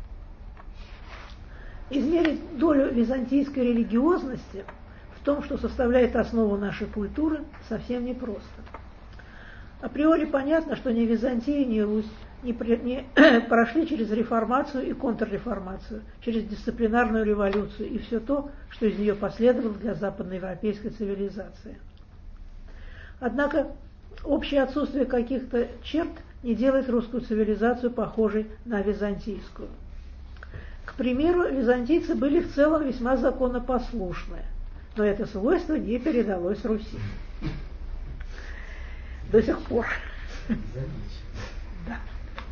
Измерить долю византийской религиозности в том, что составляет основу нашей культуры, совсем непросто. Априори понятно, что ни Византия, ни Русь не прошли через реформацию и контрреформацию, через дисциплинарную революцию и все то, что из нее последовало для западноевропейской цивилизации. Однако общее отсутствие каких-то черт не делает русскую цивилизацию похожей на византийскую. К примеру, византийцы были в целом весьма законопослушны, но это свойство не передалось Руси. До сих пор. Да.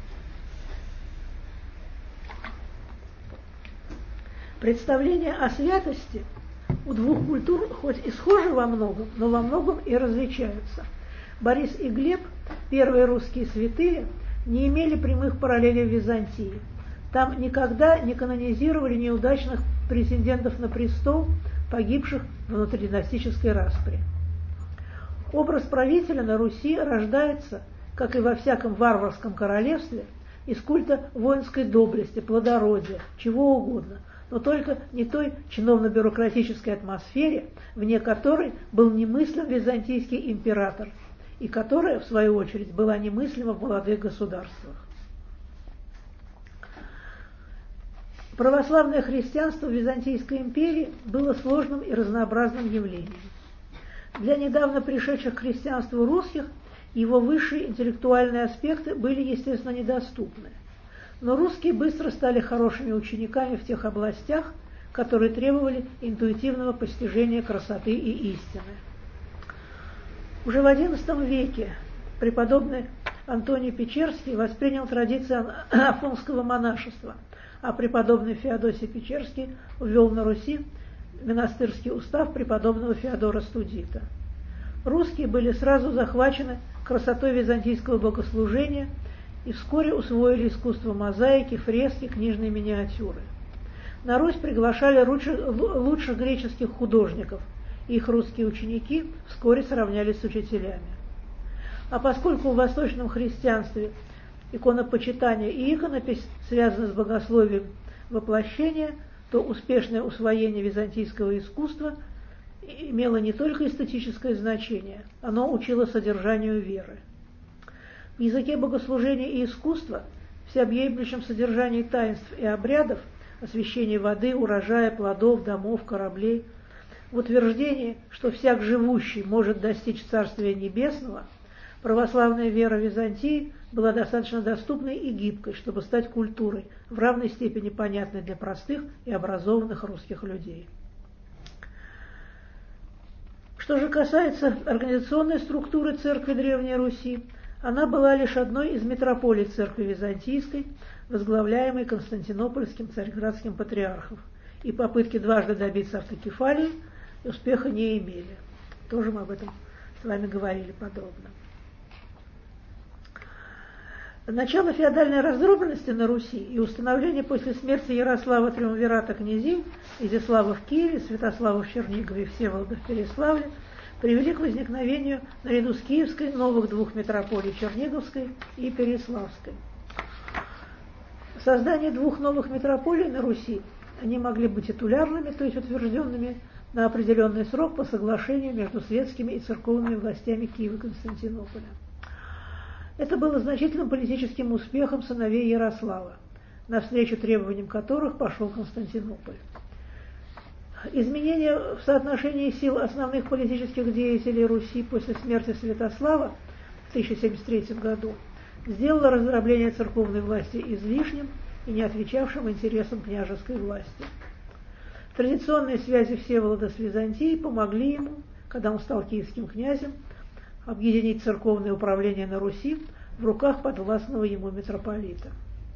Представления о святости у двух культур хоть и схожи во многом, но во многом и различаются. Борис и Глеб, первые русские святые, не имели прямых параллелей в Византии. Там никогда не канонизировали неудачных претендентов на престол, погибших в внутридинастической распре. Образ правителя на Руси рождается, как и во всяком варварском королевстве, из культа воинской доблести, плодородия, чего угодно, но только не той чиновно-бюрократической атмосфере, вне которой был немыслим византийский император, и которая, в свою очередь, была немыслима в молодых государствах. Православное христианство в Византийской империи было сложным и разнообразным явлением. Для недавно пришедших к христианству русских его высшие интеллектуальные аспекты были, естественно, недоступны. Но русские быстро стали хорошими учениками в тех областях, которые требовали интуитивного постижения красоты и истины. Уже в XI веке преподобный Антоний Печерский воспринял традиции афонского монашества, а преподобный Феодосий Печерский ввел на Руси монастырский устав преподобного Феодора Студита. Русские были сразу захвачены красотой византийского богослужения и вскоре усвоили искусство мозаики, фрески, книжной миниатюры. На Русь приглашали лучших греческих художников, и их русские ученики вскоре сравнялись с учителями. А поскольку в восточном христианстве иконопочитание и иконопись связаны с богословием воплощения, то успешное усвоение византийского искусства имело не только эстетическое значение, оно учило содержанию веры. В языке богослужения и искусства, всеобъемлющем содержании таинств и обрядов, освящения воды, урожая, плодов, домов, кораблей, в утверждении, что всяк живущий может достичь Царствия Небесного, православная вера Византии была достаточно доступной и гибкой, чтобы стать культурой, в равной степени понятной для простых и образованных русских людей. Что же касается организационной структуры церкви Древней Руси, она была лишь одной из митрополий церкви Византийской, возглавляемой Константинопольским царьградским патриархом, и попытки дважды добиться автокефалии успеха не имели. Тоже мы об этом с вами говорили подробно. Начало феодальной раздробленности на Руси и установление после смерти Ярослава триумвирата князей Изяслава в Киеве, Святослава в Чернигове и Всеволода в Переславле привели к возникновению наряду с Киевской новых двух митрополий Черниговской и Переславской. Создание двух новых митрополий на Руси, они могли быть титулярными, то есть утвержденными на определенный срок по соглашению между светскими и церковными властями Киева и Константинополя. Это было значительным политическим успехом сыновей Ярослава, навстречу требованиям которых пошел Константинополь. Изменение в соотношении сил основных политических деятелей Руси после смерти Святослава в 1073 году сделало раздробление церковной власти излишним и не отвечавшим интересам княжеской власти. Традиционные связи Всеволода с Византией помогли ему, когда он стал киевским князем, объединить церковное управление на Руси в руках подвластного ему митрополита.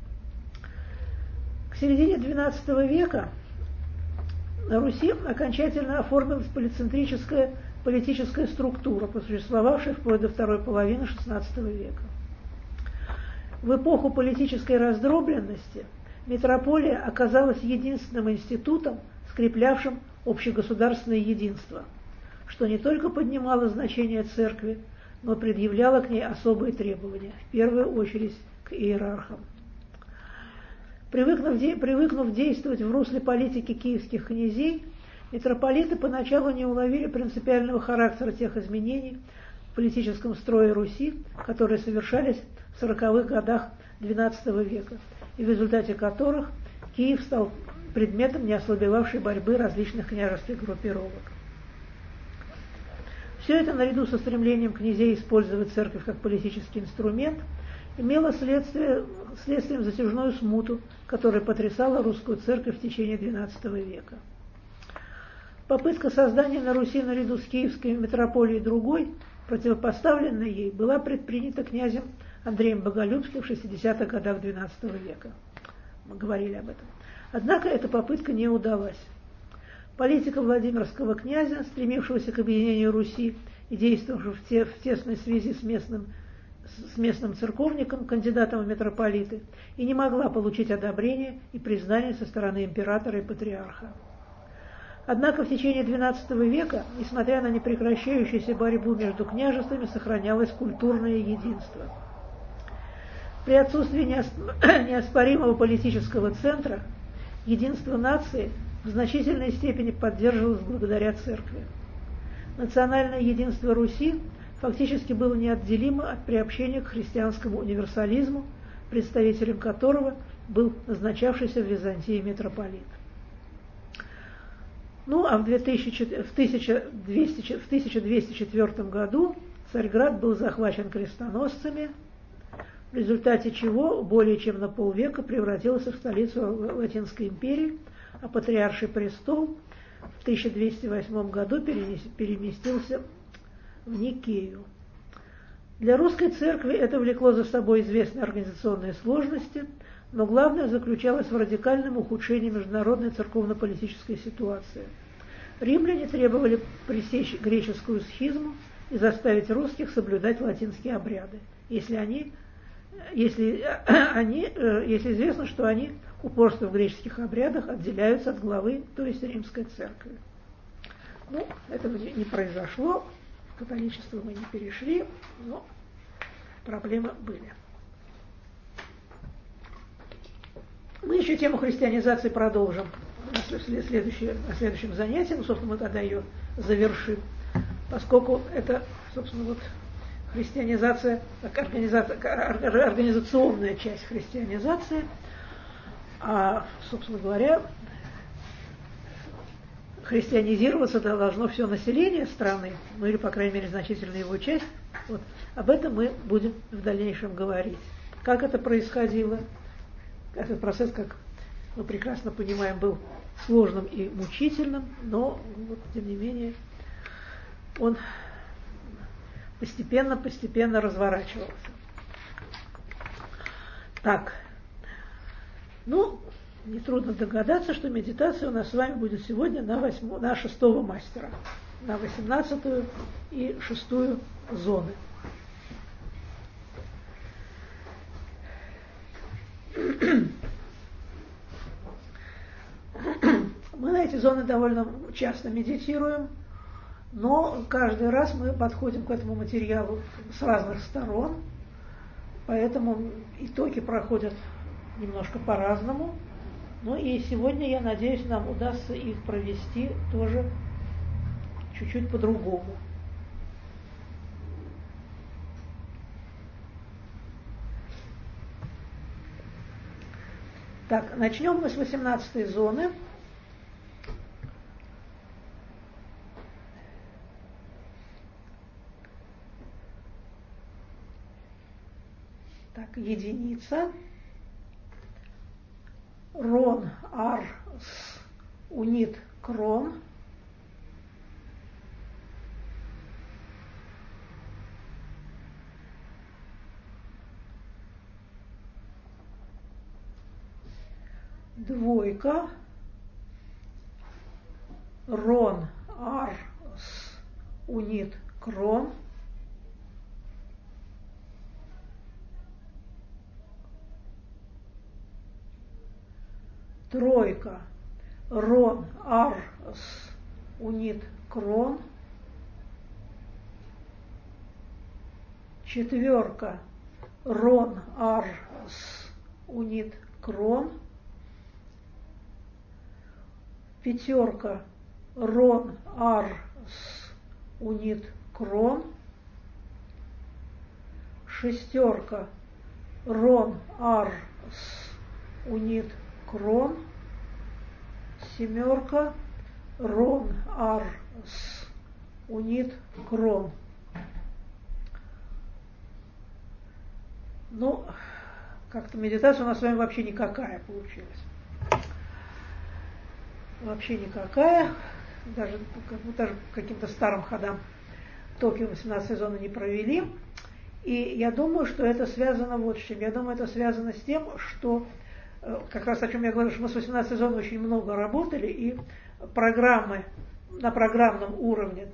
К середине XII века на Руси окончательно оформилась полицентрическая политическая структура, просуществовавшая вплоть до второй половины XVI века. В эпоху политической раздробленности митрополия оказалась единственным институтом, скреплявшим общегосударственное единство, что не только поднимало значение церкви, но предъявляло к ней особые требования, в первую очередь к иерархам. Привыкнув действовать в русле политики киевских князей, митрополиты поначалу не уловили принципиального характера тех изменений в политическом строе Руси, которые совершались в 40-х годах XII века, и в результате которых Киев стал предметом неослабевавшей борьбы различных княжеских группировок. Все это, наряду со стремлением князей использовать церковь как политический инструмент, имело следствием затяжную смуту, которая потрясала русскую церковь в течение XII века. Попытка создания на Руси наряду с Киевской метрополией другой, противопоставленной ей, была предпринята князем Андреем Боголюбским в 60-х годах XII века. Мы говорили об этом. Однако эта попытка не удалась. Политика Владимирского князя, стремившегося к объединению Руси и действовавшего в тесной связи с местным церковником, кандидатом в митрополиты, и не могла получить одобрение и признание со стороны императора и патриарха. Однако в течение XII века, несмотря на непрекращающуюся борьбу между княжествами, сохранялось культурное единство. При отсутствии неоспоримого политического центра единство нации в значительной степени поддерживалось благодаря церкви. Национальное единство Руси фактически было неотделимо от приобщения к христианскому универсализму, представителем которого был назначавшийся в Византии митрополит. Ну, а в 1204 году Царьград был захвачен крестоносцами, в результате чего более чем на полвека превратился в столицу Латинской империи, а патриарший престол в 1208 году переместился в Никею. Для русской церкви это влекло за собой известные организационные сложности, но главное заключалось в радикальном ухудшении международной церковно-политической ситуации. Римляне требовали пресечь греческую схизму и заставить русских соблюдать латинские обряды, если известно, что они упорством в греческих обрядах отделяются от главы, то есть римской церкви. Ну, этого не произошло, в католичество мы не перешли, но проблемы были. Мы еще тему христианизации продолжим на следующем занятии, ну, собственно, мы тогда ее завершим, поскольку это, собственно, вот христианизация, организационная часть христианизации, а, собственно говоря, христианизироваться должно все население страны, ну или, по крайней мере, значительная его часть. Вот. Об этом мы будем в дальнейшем говорить. Как это происходило? Этот процесс, как мы прекрасно понимаем, был сложным и мучительным, но, вот, тем не менее, он постепенно разворачивался. Так, ну, нетрудно догадаться, что медитация у нас с вами будет сегодня на 6-го мастера, на 18-ю и 6-ю зоны. Мы на эти зоны довольно часто медитируем, но каждый раз мы подходим к этому материалу с разных сторон, поэтому итоги проходят немножко по-разному. Ну и сегодня, я надеюсь, нам удастся их провести тоже чуть-чуть по-другому. Так, начнем мы с 18-й зоны. Так, единица. Рон, ар, с, унит, крон. Двойка. Рон, ар, с, унит, крон. Тройка. Рон, ар, с, унит, крон. Четверка. Рон, ар, с, унит, крон. 5, рон, ар, с, унит, крон. 6, рон, ар, с, унит, крон. 7, рон, ар, с, унит, крон. Ну, как-то медитация у нас с вами вообще никакая получилась. Вообще никакая. Даже каким-то старым ходам Токио 18 зоны не провели. И я думаю, что это связано вот с чем. Я думаю, это связано с тем, что как раз о чем я говорю, что мы с 18 зоной очень много работали, и программы на программном уровне,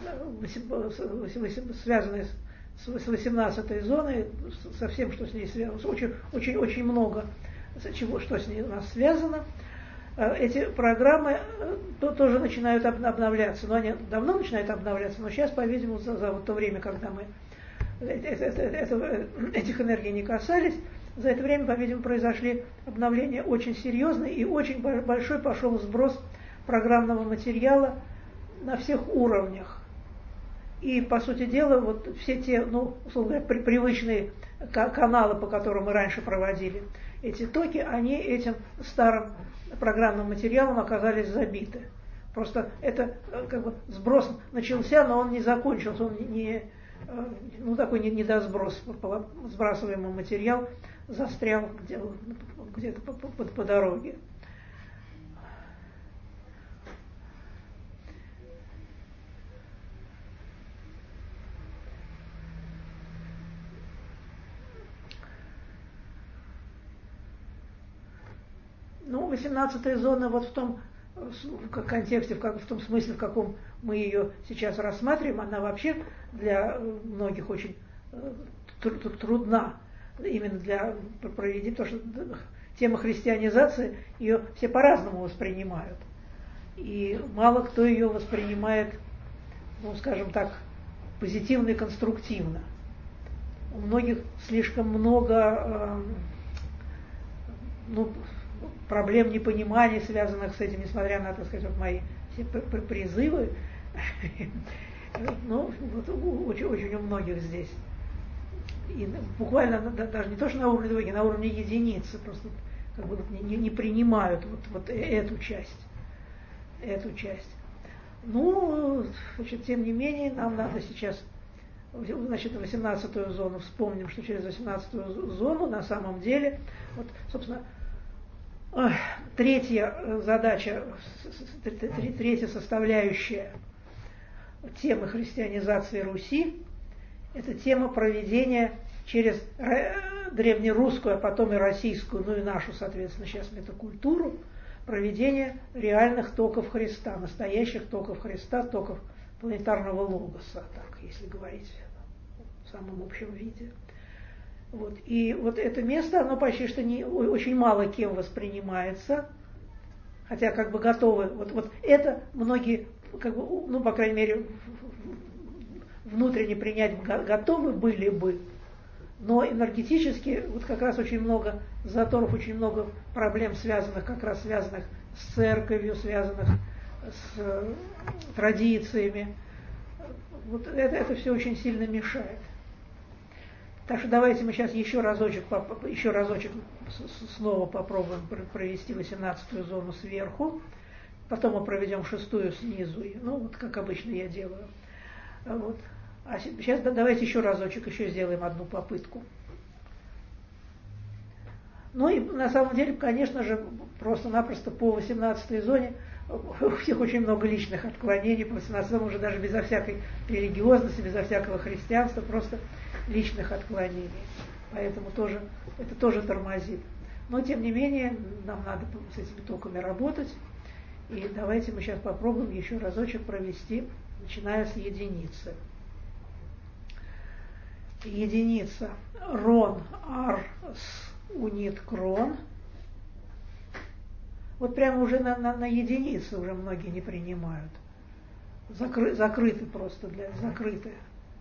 связанные с 18 зоной, со всем, что с ней связано, очень много чего, что с ней у нас связано. Эти программы тоже начинают обновляться. Но они давно начинают обновляться, но сейчас, по-видимому, за вот то время, когда мы этих энергий не касались, за это время, по-видимому, произошли обновления очень серьезные, и очень большой пошел сброс программного материала на всех уровнях. И, по сути дела, вот все те, условно говоря, привычные каналы, по которым мы раньше проводили эти токи, они этим старым программным материалом оказались забиты. Просто это как бы сброс начался, но он не закончился, он такой недосброс, сбрасываемый материал застрял где-то по дороге. Ну, 18-я зона вот в том контексте, в том смысле, в каком мы ее сейчас рассматриваем, она вообще для многих очень трудна. Именно для проведения, потому что тема христианизации, ее все по-разному воспринимают. И мало кто ее воспринимает, скажем так, позитивно и конструктивно. У многих слишком много проблем непонимания, связанных с этим, несмотря на, так сказать, вот мои все призывы. Очень у многих здесь. И буквально даже не то, что на уровне двойки, на уровне единицы, просто как бы не принимают вот эту часть. Значит, тем не менее, нам надо сейчас, значит, 18-ю зону вспомним, что через 18-ю зону на самом деле, вот, собственно, третья задача, третья составляющая темы христианизации Руси, это тема проведения через древнерусскую, а потом и российскую, и нашу, соответственно, сейчас метакультуру, проведение реальных токов Христа, настоящих токов Христа, токов планетарного логоса, так, если говорить в самом общем виде. Вот. И вот это место, оно почти что очень мало кем воспринимается, хотя как бы готовы, вот это многие, как бы, по крайней мере, внутренне принять готовы были бы, но энергетически вот как раз очень много заторов, очень много проблем, связанных с церковью, связанных с традициями. Вот это все очень сильно мешает. Так что давайте мы сейчас еще разочек снова попробуем провести 18-ю зону сверху, потом мы проведем 6-ю снизу, вот как обычно я делаю. Вот. А сейчас давайте еще разочек, еще сделаем одну попытку. И на самом деле, конечно же, просто-напросто по 18-й зоне у всех очень много личных отклонений, по 18-й уже даже безо всякой религиозности, безо всякого христианства, просто личных отклонений. Поэтому это тоже тормозит. Но, тем не менее, нам надо с этими токами работать. И давайте мы сейчас попробуем еще разочек провести, начиная с единицы. Единица. Рон, ар, с, унит, крон. Вот прямо уже на единице уже многие не принимают. Закрыты просто, закрытые.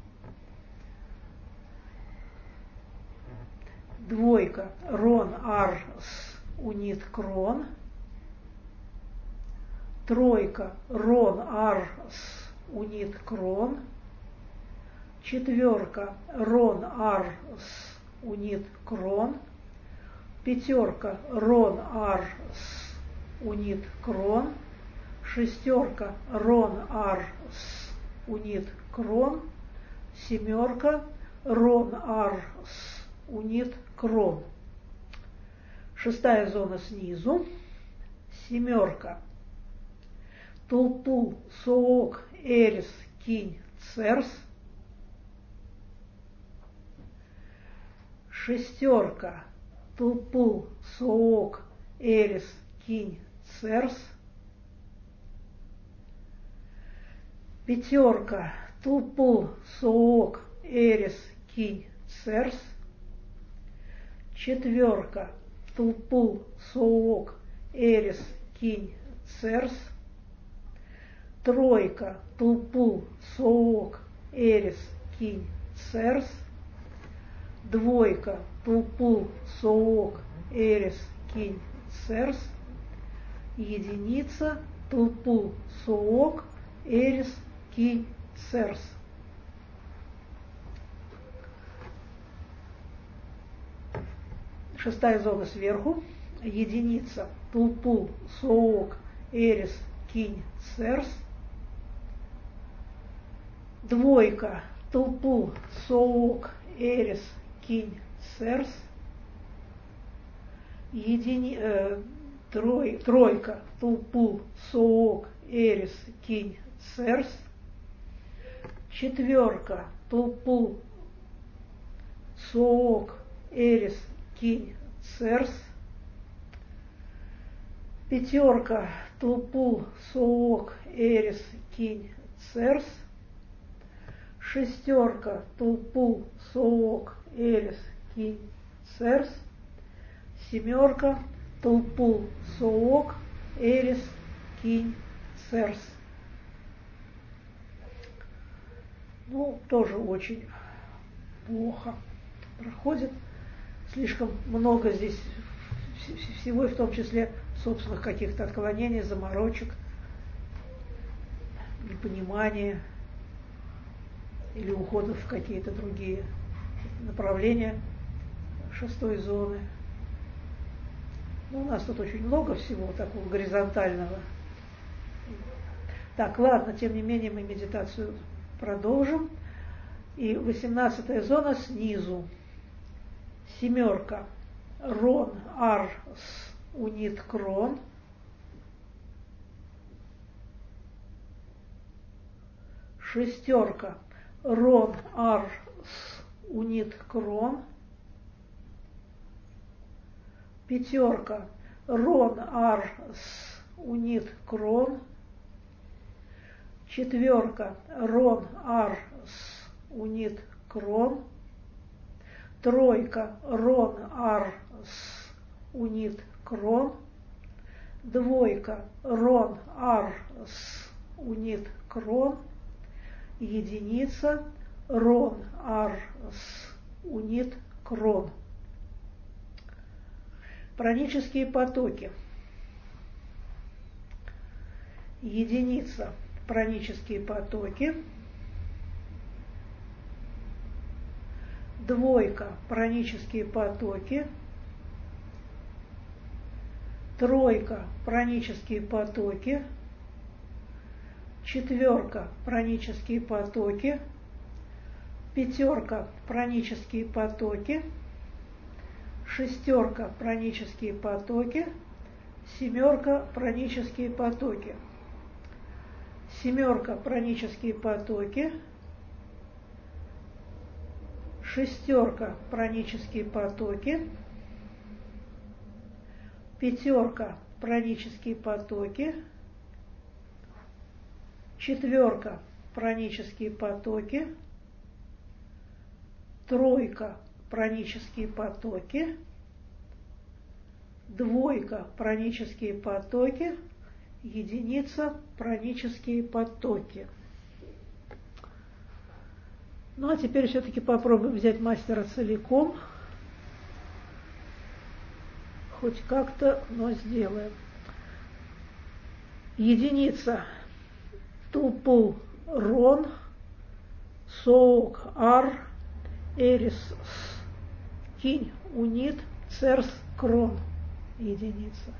Двойка. Рон, ар, с, унит, крон. тройка, рон, ар, с, унит, крон, четверка, рон, ар, с, унит, крон, пятерка, рон, ар, с, унит, крон, шестерка, рон, ар, с, унит, крон, семерка, рон, ар, с, унит, крон. Шестая зона снизу. Семерка. Тулпул, соок, эрис, кинь, церс. Шестерка. Тулпул, соок, эрис, кинь, церс. Пятерка. Тулпул, соок, эрис, кинь, церс. Четверка. Тулпул, соок, эрис, кинь, церс. Тройка. Тулпул, соок, эрис, кинь, церс. Двойка. Тулпул, соок, эрис, кинь, церс. Единица. Тулпул, соок, эрис, кинь, церс. Шестая зона сверху. Единица. Тулпул, соок, эрис, кинь, церс. Двойка. Тулпул, соок, эрис, кинь, церс. Тройка. Тулпул, соок, эрис, кинь, церс. Четверка. Тулпул, соок, эрис, кинь, церс. Пятерка. Тулпул, соок, эрис, кинь, церс. Шестерка. Тулпул, соок, эрис, кинь, церс. Семерка. Тулпул, соок, эрис, кинь, церс. Ну, тоже очень плохо проходит. Слишком много здесь всего, и в том числе собственных каких-то отклонений, заморочек, непонимания или уходов в какие-то другие направления шестой зоны. Ну, у нас тут очень много всего такого горизонтального. Так, ладно, тем не менее мы медитацию продолжим. И 18-я зона снизу. Семерка. Рон, ар, с, унит, крон. Шестерка. Рон, ар, с, унит, крон. Пятерка. Рон, ар, с, унит, крон. Четверка. Рон, ар, с, унит, крон. Тройка. Рон, ар, с, унит, крон. Двойка. Рон, ар, с, унит, крон. Единица. Рон, ар, с, унит, крон. Пранические потоки. Единица. Пранические потоки. Двойка. Пранические потоки. Тройка. Пранические потоки. Четверка. Пранические потоки. Пятерка. Пранические потоки. Шестерка. Пранические потоки. Семерка. Пранические потоки. Семерка. Пранические потоки. Шестерка. Пранические потоки. Пятерка. Пранические потоки. Четверка. Пранические потоки. Тройка. Пранические потоки. Двойка. Пранические потоки. Единица. Пранические потоки. Ну, а теперь все-таки попробуем взять мастера целиком. Хоть как-то, но сделаем. Единица тулпул рон, соук ар, эрис с, кинь унит, церс крон. Единица.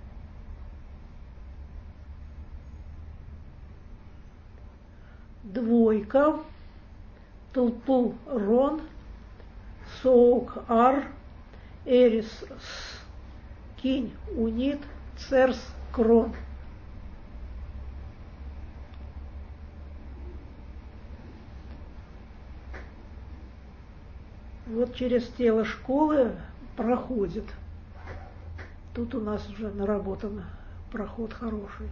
Двойка тулпул рон, соук ар, эрис с, кинь унит, церс крон. Вот через тело школы проходит. Тут у нас уже наработан проход хороший.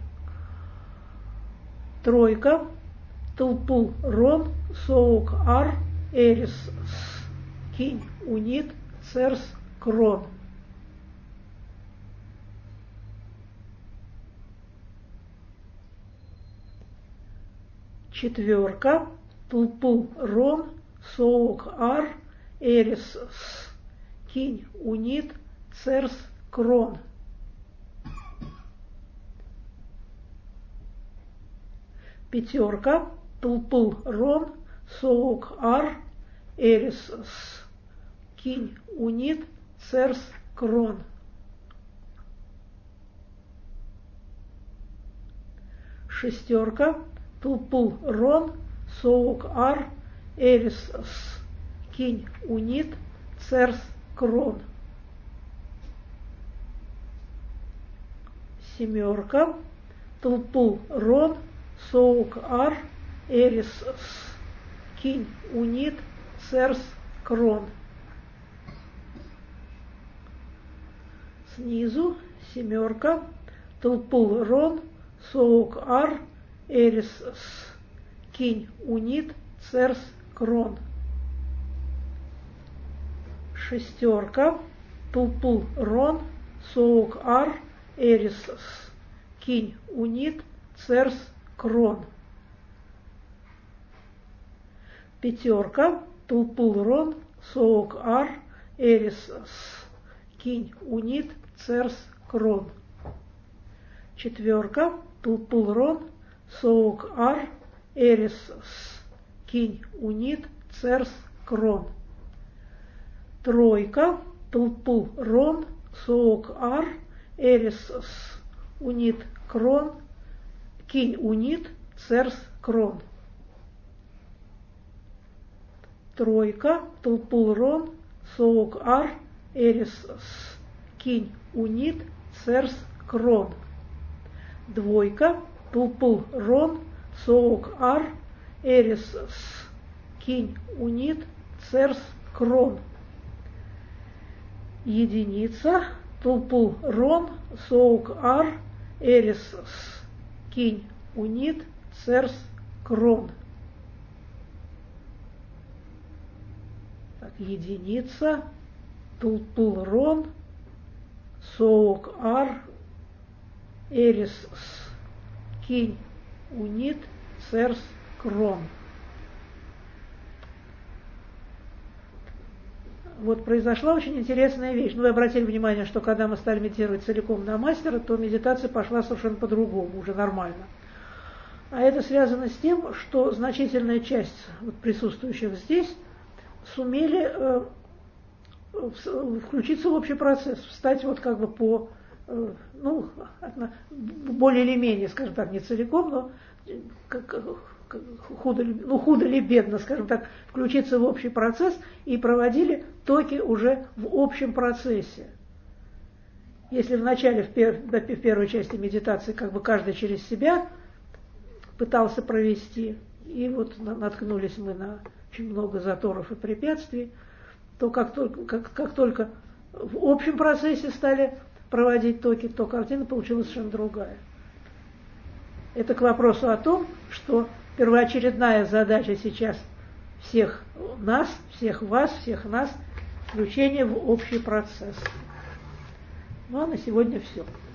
Тройка тулпул рон, соук ар, эрис с, кинь унит, церс крон. Четверка тулпул рон, соук ар, эрис с, кинь унит, церс крон. Пятерка тулпул рон, соук ар, эрис с, кинь унит, церс крон. Шестерка тулпул рон, соук ар, эрис с, кинь унит, церс крон. Семерка тулпул рон, соук ар, эрис с, кинь унит, церс крон. Снизу семерка тулпул рон, соук ар, эрис с, кинь унит, церс крон. Шестерка тулпул рон, соук ар, эрис с, кинь унит, церс крон. Пятерка тулпул рон, соук ар, эрис с, кинь унит, церс крон. Четверка тулпул рон, соук ар, эрис с, кинь унит, церс крон. Тройка тулпул рон, соук ар, эрис с, унит крон, кинь унит, церс крон. Тройка тулпул рон, соук ар, эрис с, кинь унит, церс крон. Двойка тулпул рон, соук ар, эрис с, кинь унит, церс крон. Единица тулпул рон, соук ар, эрис с, кинь унит, церс крон. Так, единица тулпул рон, соук ар, эрис с, кинь унит, церс крон. Вот произошла очень интересная вещь. Ну, вы обратили внимание, что когда мы стали медитировать целиком на мастера, то медитация пошла совершенно по-другому, уже нормально. А это связано с тем, что значительная часть вот присутствующих здесь сумели включиться в общий процесс, встать вот как бы по, ну, более или менее, скажем так, не целиком, но худо ли бедно, скажем так, включиться в общий процесс и проводили токи уже в общем процессе. Если вначале, в первой части медитации, как бы каждый через себя пытался провести, и вот наткнулись мы на очень много заторов и препятствий, то как только в общем процессе стали проводить токи, то картина получилась совершенно другая. Это к вопросу о том, что первоочередная задача сейчас всех нас, всех вас, всех нас – включение в общий процесс. Ну а на сегодня все.